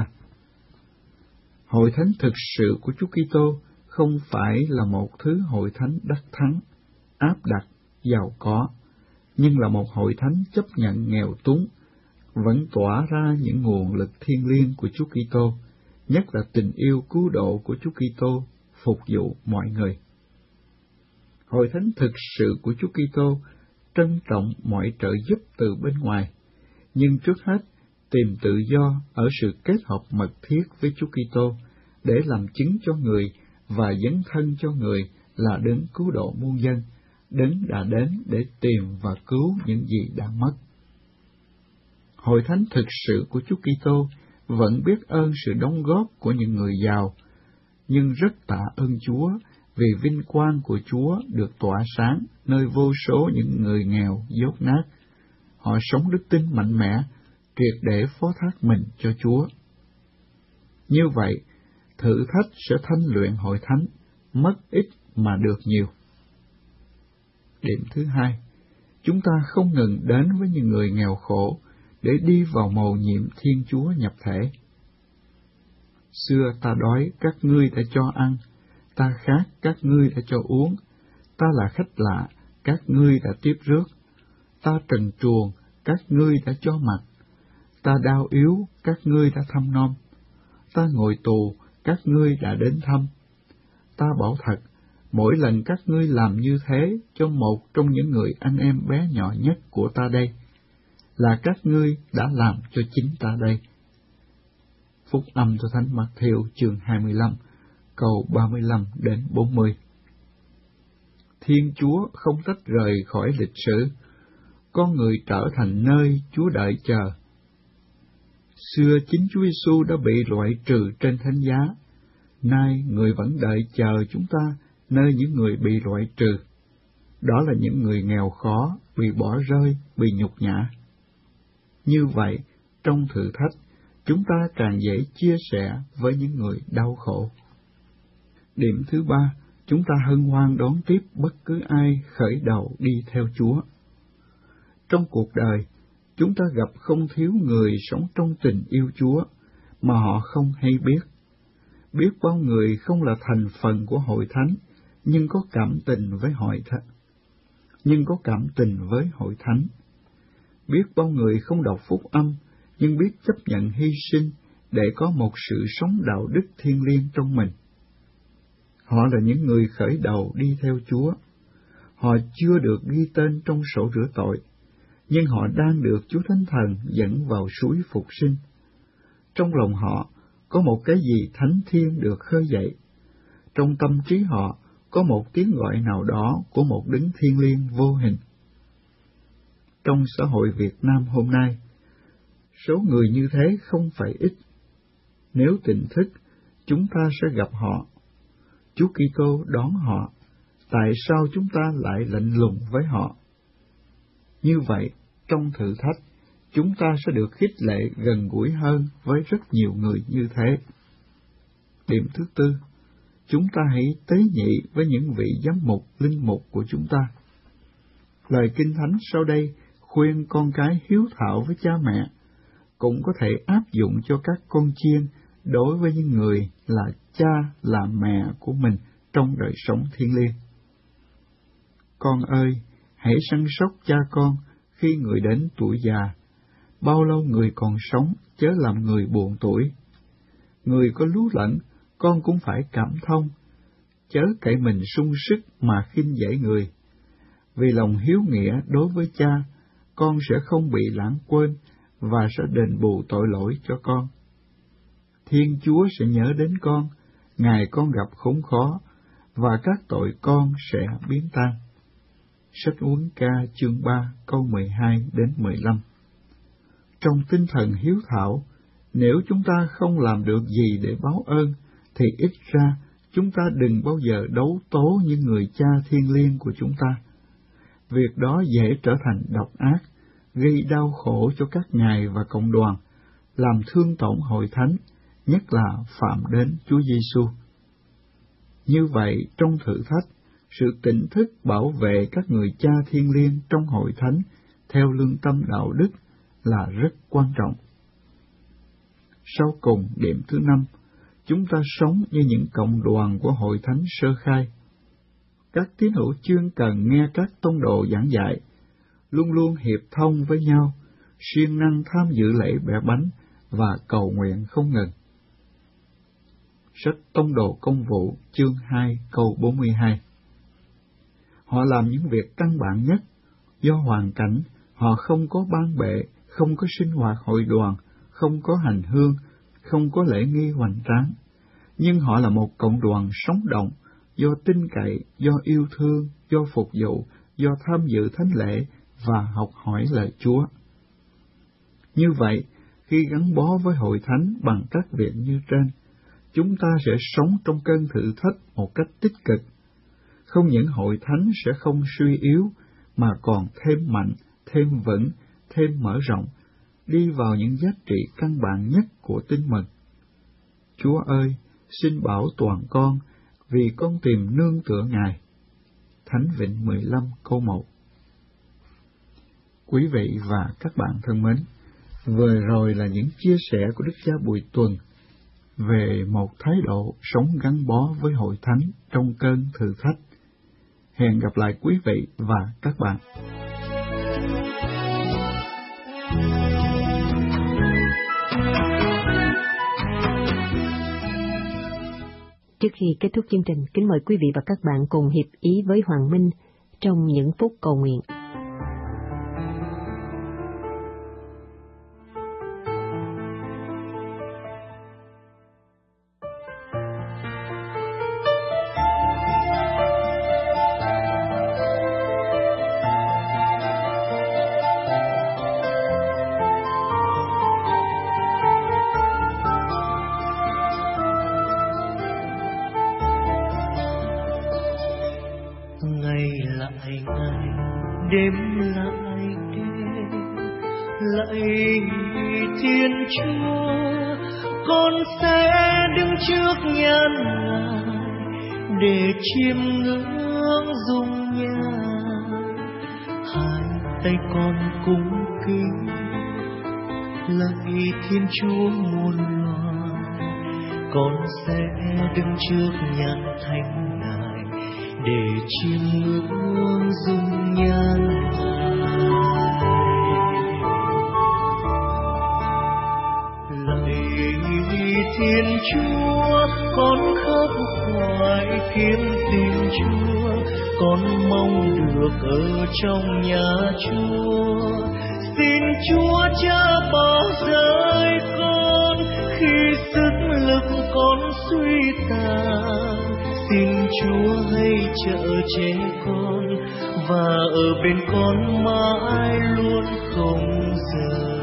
Hội thánh thực sự của Chúa Kitô không phải là một thứ hội thánh đắc thắng, áp đặt, giàu có, nhưng là một hội thánh chấp nhận nghèo túng, vẫn tỏa ra những nguồn lực thiêng liêng của Chúa Kitô, nhất là tình yêu cứu độ của Chúa Kitô phục vụ mọi người. Hội thánh thực sự của Chúa Kitô trân trọng mọi trợ giúp từ bên ngoài, nhưng trước hết tìm tự do ở sự kết hợp mật thiết với Chúa Kitô để làm chứng cho người và dấn thân cho người là đấng cứu độ muôn dân, đấng đã đến để tìm và cứu những gì đã mất. Hội thánh thực sự của Chúa Kitô vẫn biết ơn sự đóng góp của những người giàu, nhưng rất tạ ơn Chúa vì vinh quang của Chúa được tỏa sáng nơi vô số những người nghèo dốt nát. Họ sống đức tin mạnh mẽ, triệt để phó thác mình cho Chúa. Như vậy, thử thách sẽ thanh luyện hội thánh, mất ít mà được nhiều. Điểm thứ hai, chúng ta không ngừng đến với những người nghèo khổ để đi vào mầu nhiệm Thiên Chúa nhập thể. Xưa ta đói, các ngươi đã cho ăn, ta khát, các ngươi đã cho uống, ta là khách lạ, các ngươi đã tiếp rước, ta trần truồng, các ngươi đã cho mặc, ta đau yếu, các ngươi đã thăm nom, ta ngồi tù, các ngươi đã đến thăm. Ta bảo thật, mỗi lần các ngươi làm như thế cho một trong những người anh em bé nhỏ nhất của ta đây, là các ngươi đã làm cho chính ta đây. Phúc âm cho Thánh Mạc-thêu chương hai mươi lăm, câu ba mươi lăm đến bốn mươi. Thiên Chúa không tách rời khỏi lịch sử, con người trở thành nơi Chúa đợi chờ. Xưa chính Chúa Giêsu đã bị loại trừ trên thánh giá, nay người vẫn đợi chờ chúng ta nơi những người bị loại trừ. Đó là những người nghèo khó, bị bỏ rơi, bị nhục nhã. Như vậy, trong thử thách, chúng ta càng dễ chia sẻ với những người đau khổ. Điểm thứ ba, chúng ta hân hoan đón tiếp bất cứ ai khởi đầu đi theo Chúa. Trong cuộc đời, chúng ta gặp không thiếu người sống trong tình yêu Chúa mà họ không hay biết. Biết bao người không là thành phần của hội thánh, nhưng có cảm tình với hội thánh. Nhưng có cảm tình với hội thánh. Biết bao người không đọc phúc âm, nhưng biết chấp nhận hy sinh để có một sự sống đạo đức thiêng liêng trong mình. Họ là những người khởi đầu đi theo Chúa. Họ chưa được ghi tên trong sổ rửa tội, nhưng họ đang được Chúa Thánh Thần dẫn vào suối phục sinh. Trong lòng họ có một cái gì thánh thiêng được khơi dậy. Trong tâm trí họ có một tiếng gọi nào đó của một đấng thiêng liêng vô hình. Trong xã hội Việt Nam hôm nay, số người như thế không phải ít. Nếu tỉnh thức, chúng ta sẽ gặp họ. Chúa Kitô đón họ. Tại sao chúng ta lại lạnh lùng với họ? Như vậy, trong thử thách, chúng ta sẽ được khích lệ gần gũi hơn với rất nhiều người như thế. Điểm thứ tư, chúng ta hãy tế nhị với những vị giám mục, linh mục của chúng ta. Lời Kinh Thánh sau đây khuyên con cái hiếu thảo với cha mẹ, cũng có thể áp dụng cho các con chiên đối với những người là cha, là mẹ của mình trong đời sống thiêng liêng. Con ơi, hãy săn sóc cha con khi người đến tuổi già. Bao lâu người còn sống, chớ làm người buồn tuổi. Người có lú lẫn, con cũng phải cảm thông, chớ cậy mình sung sức mà khinh dễ người. Vì lòng hiếu nghĩa đối với cha, con sẽ không bị lãng quên và sẽ đền bù tội lỗi cho con. Thiên Chúa sẽ nhớ đến con, ngày con gặp khốn khó, và các tội con sẽ biến tan. Sách Huấn Ca chương ba câu mười hai đến mười lăm. Trong tinh thần hiếu thảo, nếu chúng ta không làm được gì để báo ơn, thì ít ra chúng ta đừng bao giờ đấu tố những người cha thiêng liêng của chúng ta. Việc đó dễ trở thành độc ác, gây đau khổ cho các ngài và cộng đoàn, làm thương tổn hội thánh, nhất là phạm đến Chúa Giêsu. Như vậy, trong thử thách, sự tỉnh thức bảo vệ các người cha thiêng liêng trong hội thánh theo lương tâm đạo đức là rất quan trọng. Sau cùng, điểm thứ năm, chúng ta sống như những cộng đoàn của hội thánh sơ khai. Các tín hữu chuyên cần nghe các tông đồ giảng dạy, luôn luôn hiệp thông với nhau, siêng năng tham dự lễ bẻ bánh và cầu nguyện không ngừng. Sách Tông đồ Công vụ chương hai câu bốn mươi hai. Họ làm những việc căn bản nhất, do hoàn cảnh, họ không có ban bệ, không có sinh hoạt hội đoàn, không có hành hương, không có lễ nghi hoành tráng. Nhưng họ là một cộng đoàn sống động, do tin cậy, do yêu thương, do phục vụ, do tham dự thánh lễ và học hỏi lời Chúa. Như vậy, khi gắn bó với hội thánh bằng các việc như trên, chúng ta sẽ sống trong cơn thử thách một cách tích cực. Không những hội thánh sẽ không suy yếu, mà còn thêm mạnh, thêm vững, thêm mở rộng, đi vào những giá trị căn bản nhất của tin mừng. Chúa ơi, xin bảo toàn con, vì con tìm nương tựa Ngài. Thánh Vịnh mười lăm câu một. Quý vị và các bạn thân mến, vừa rồi là những chia sẻ của Đức cha Bùi Tuần về một thái độ sống gắn bó với hội thánh trong cơn thử thách. Hẹn gặp lại quý vị và các bạn. Trước khi kết thúc chương trình, kính mời quý vị và các bạn cùng hiệp ý với Hoàng Minh trong những phút cầu nguyện. Đêm lại đêm, lạy Thiên Chúa, con sẽ đứng trước nhan Ngài để chiêm ngưỡng dung nhan. Hai tay con cung kính, lạy Thiên Chúa muôn loài, con sẽ đứng trước nhan thánh Ngài để chiêm ngưỡng dung nhan Ngài. Lạy Thiên Chúa, con khóc khoải kiếm tìm Chúa, con mong được ở trong nhà Chúa. Xin Chúa chớ bỏ rơi con khi sức lực con suy tàn. Xin Chúa hãy chở che con và ở bên con mãi luôn không rời.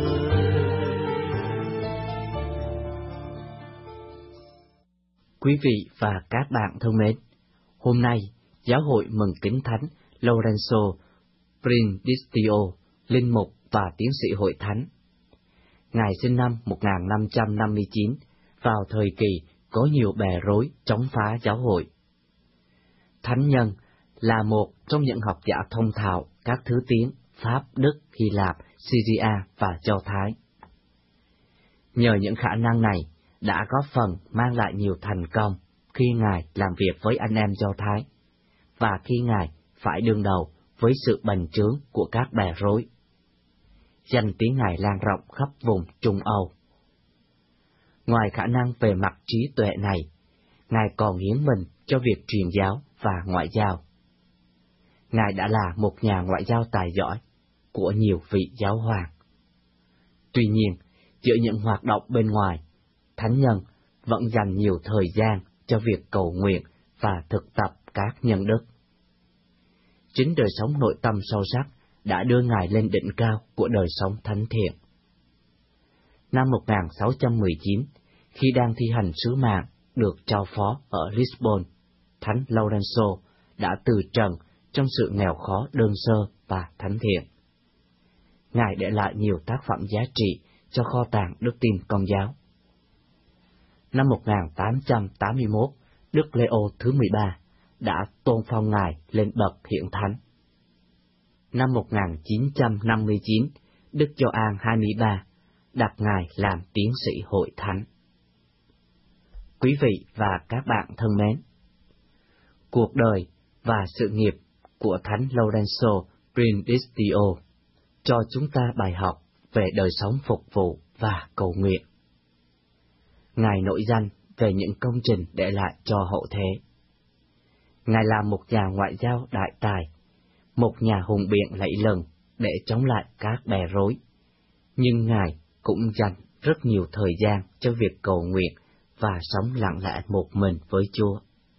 Quý vị và các bạn thân mến, hôm nay Giáo hội mừng kính Thánh Lorenzo Brindistio, linh mục và tiến sĩ hội thánh. Ngài sinh năm một nghìn năm trăm năm mươi chín, vào thời kỳ có nhiều bè rối chống phá giáo hội. Thánh nhân là một trong những học giả thông thạo các thứ tiếng Pháp, Đức, Hy Lạp, Syria và Do Thái. Nhờ những khả năng này đã góp phần mang lại nhiều thành công khi Ngài làm việc với anh em Do Thái, và khi Ngài phải đương đầu với sự bành trướng của các bè rối. Danh tiếng Ngài lan rộng khắp vùng Trung Âu. Ngoài khả năng về mặt trí tuệ này, Ngài còn hiến mình cho việc truyền giáo và ngoại giao. Ngài đã là một nhà ngoại giao tài giỏi của nhiều vị giáo hoàng. Tuy nhiên, giữa những hoạt động bên ngoài, Thánh nhân vẫn dành nhiều thời gian cho việc cầu nguyện và thực tập các nhân đức. Chính đời sống nội tâm sâu sắc đã đưa Ngài lên đỉnh cao của đời sống thánh thiện. Năm một nghìn sáu trăm mười chín, khi đang thi hành sứ mạng được trao phó ở Lisbon, Thánh Lourenço đã từ trần trong sự nghèo khó đơn sơ và thánh thiện. Ngài để lại nhiều tác phẩm giá trị cho kho tàng đức tin Công giáo. Năm một nghìn tám trăm tám mươi mốt, Đức Leo thứ mười ba đã tôn phong Ngài lên bậc hiện thánh. Năm một nghìn chín trăm năm mươi chín, Đức Gioan hai mươi ba đặt Ngài làm tiến sĩ hội thánh. Quý vị và các bạn thân mến, cuộc đời và sự nghiệp của Thánh Lourenço Brindisio cho chúng ta bài học về đời sống phục vụ và cầu nguyện. Ngài nổi danh về những công trình để lại cho hậu thế. Ngài là một nhà ngoại giao đại tài, một nhà hùng biện lẫy lừng để chống lại các bè rối, nhưng Ngài cũng dành rất nhiều thời gian cho việc cầu nguyện và sống lặng lẽ một mình với Chúa.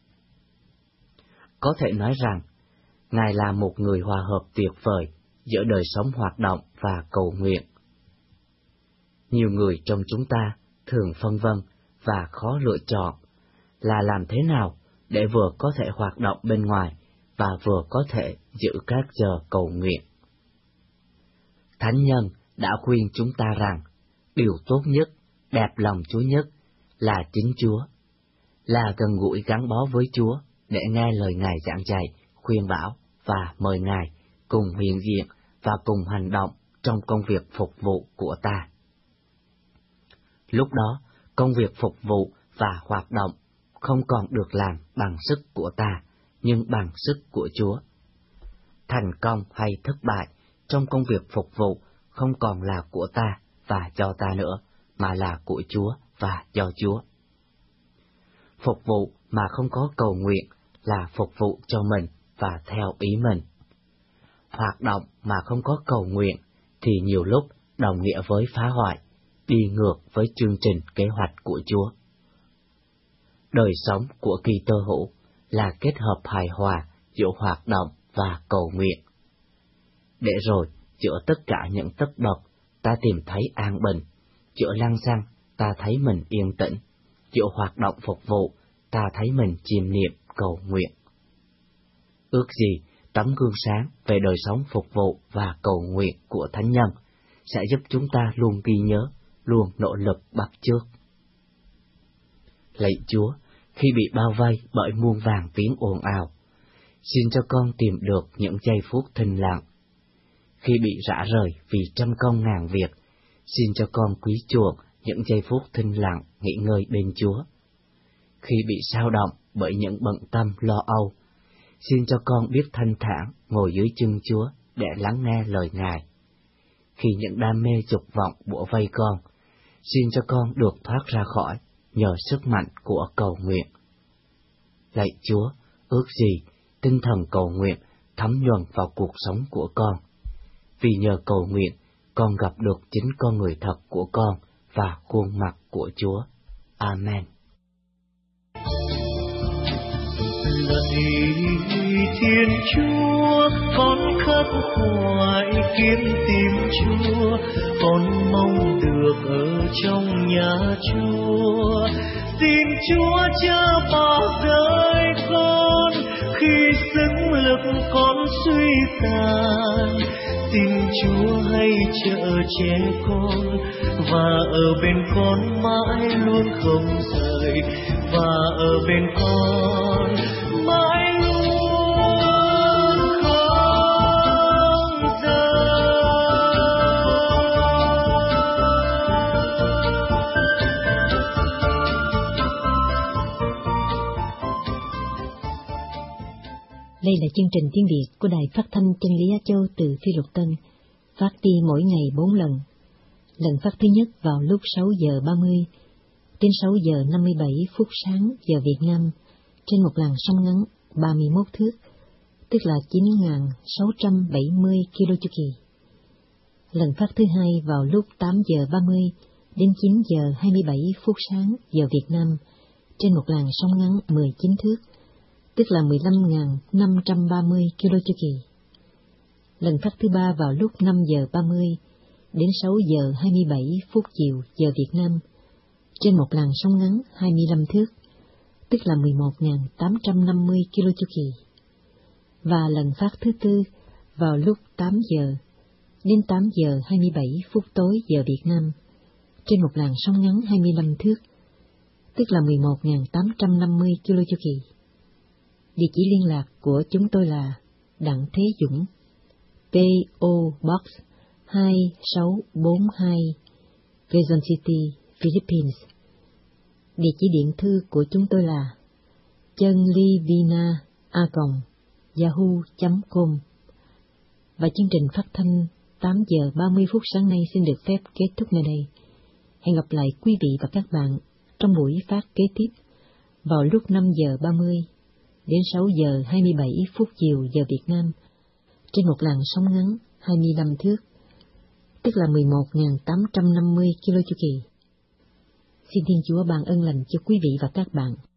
Có thể nói rằng, Ngài là một người hòa hợp tuyệt vời giữa đời sống hoạt động và cầu nguyện. Nhiều người trong chúng ta thường phân vân và khó lựa chọn là làm thế nào để vừa có thể hoạt động bên ngoài và vừa có thể giữ các giờ cầu nguyện. Thánh nhân đã khuyên chúng ta rằng, điều tốt nhất, đẹp lòng Chúa nhất là chính Chúa, là gần gũi gắn bó với Chúa để nghe lời Ngài giảng dạy, khuyên bảo và mời Ngài cùng hiện diện và cùng hành động trong công việc phục vụ của ta. Lúc đó, công việc phục vụ và hoạt động không còn được làm bằng sức của ta, nhưng bằng sức của Chúa. Thành công hay thất bại trong công việc phục vụ không còn là của ta và do ta nữa, mà là của Chúa và do Chúa. Phục vụ mà không có cầu nguyện là phục vụ cho mình và theo ý mình. Hoạt động mà không có cầu nguyện thì nhiều lúc đồng nghĩa với phá hoại, đi ngược với chương trình kế hoạch của Chúa. Đời sống của Kitô hữu là kết hợp hài hòa giữa hoạt động và cầu nguyện. Để rồi, giữa tất cả những tất bật, ta tìm thấy an bình, giữa lăng xăng, ta thấy mình yên tĩnh, giữa hoạt động phục vụ, ta thấy mình chiêm niệm cầu nguyện. Ước gì tấm gương sáng về đời sống phục vụ và cầu nguyện của Thánh nhân sẽ giúp chúng ta luôn ghi nhớ, luôn nỗ lực bắt chước. Lạy Chúa, khi bị bao vây bởi muôn vàn tiếng ồn ào, xin cho con tìm được những giây phút thinh lặng. Khi bị rã rời vì trăm công ngàn việc, xin cho con quý chuộng những giây phút thinh lặng nghỉ ngơi bên Chúa. Khi bị sao động bởi những bận tâm lo âu, xin cho con biết thanh thản ngồi dưới chân Chúa để lắng nghe lời Ngài. Khi những đam mê dục vọng bủa vây con, xin cho con được thoát ra khỏi nhờ sức mạnh của cầu nguyện. Lạy Chúa, ước gì tinh thần cầu nguyện thấm nhuần vào cuộc sống của con, vì nhờ cầu nguyện con gặp được chính con người thật của con và khuôn mặt của Chúa. Amen. Lạy Thiên Chúa, con khắc khoải kiếm tìm Chúa, con mong được ở trong nhà Chúa. Xin Chúa chớ bỏ rơi con khi sức lực con suy tàn, xin Chúa hãy chở che con và ở bên con mãi luôn không rời, và ở bên con mãi luôn không rời. Đây là chương trình tiếng Việt của Đài Phát thanh Chân lý Á Châu từ Phi Luật Tân, phát đi mỗi ngày bốn lần. Lần phát thứ nhất vào lúc sáu giờ ba mươi đến sáu giờ năm mươi bảy phút sáng giờ Việt Nam, trên một làn sóng ngắn ba mươi mốt thước, tức là chín nghìn sáu trăm bảy mươi ki lô chu kỳ. Lần phát thứ hai vào lúc tám giờ ba mươi đến chín giờ hai mươi bảy phút sáng giờ Việt Nam, trên một làn sóng ngắn mười chín thước, tức là mười lăm nghìn năm trăm ba mươi ki lô chu kỳ. Lần phát thứ ba vào lúc năm giờ ba mươi đến sáu giờ hai mươi bảy phút chiều giờ Việt Nam, trên một làn sóng ngắn hai mươi lăm thước, tức là mười một nghìn tám trăm năm mươi ki lô chu kỳ. Và lần phát thứ tư vào lúc tám giờ đến tám giờ hai mươi bảy phút tối giờ Việt Nam, trên một làn sóng ngắn hai mươi lăm thước, tức là mười một nghìn tám trăm năm mươi ki lô chu kỳ. Địa chỉ liên lạc của chúng tôi là Đặng Thế Dũng, pê ô Box hai sáu bốn hai, Quezon City, Philippines. Địa chỉ điện thư của chúng tôi là chânlivina a còng yahoo chấm com. Và chương trình phát thanh tám giờ ba mươi phút sáng nay xin được phép kết thúc nơi đây. Hẹn gặp lại quý vị và các bạn trong buổi phát kế tiếp vào lúc năm giờ ba mươi đến sáu giờ hai mươi bảy phút chiều giờ Việt Nam, trên một làn sóng ngắn hai mươi lăm thước, tức là mười một nghìn tám trăm năm mươi ki lô chu kỳ. Xin Thiên Chúa ban ơn lành cho quý vị và các bạn.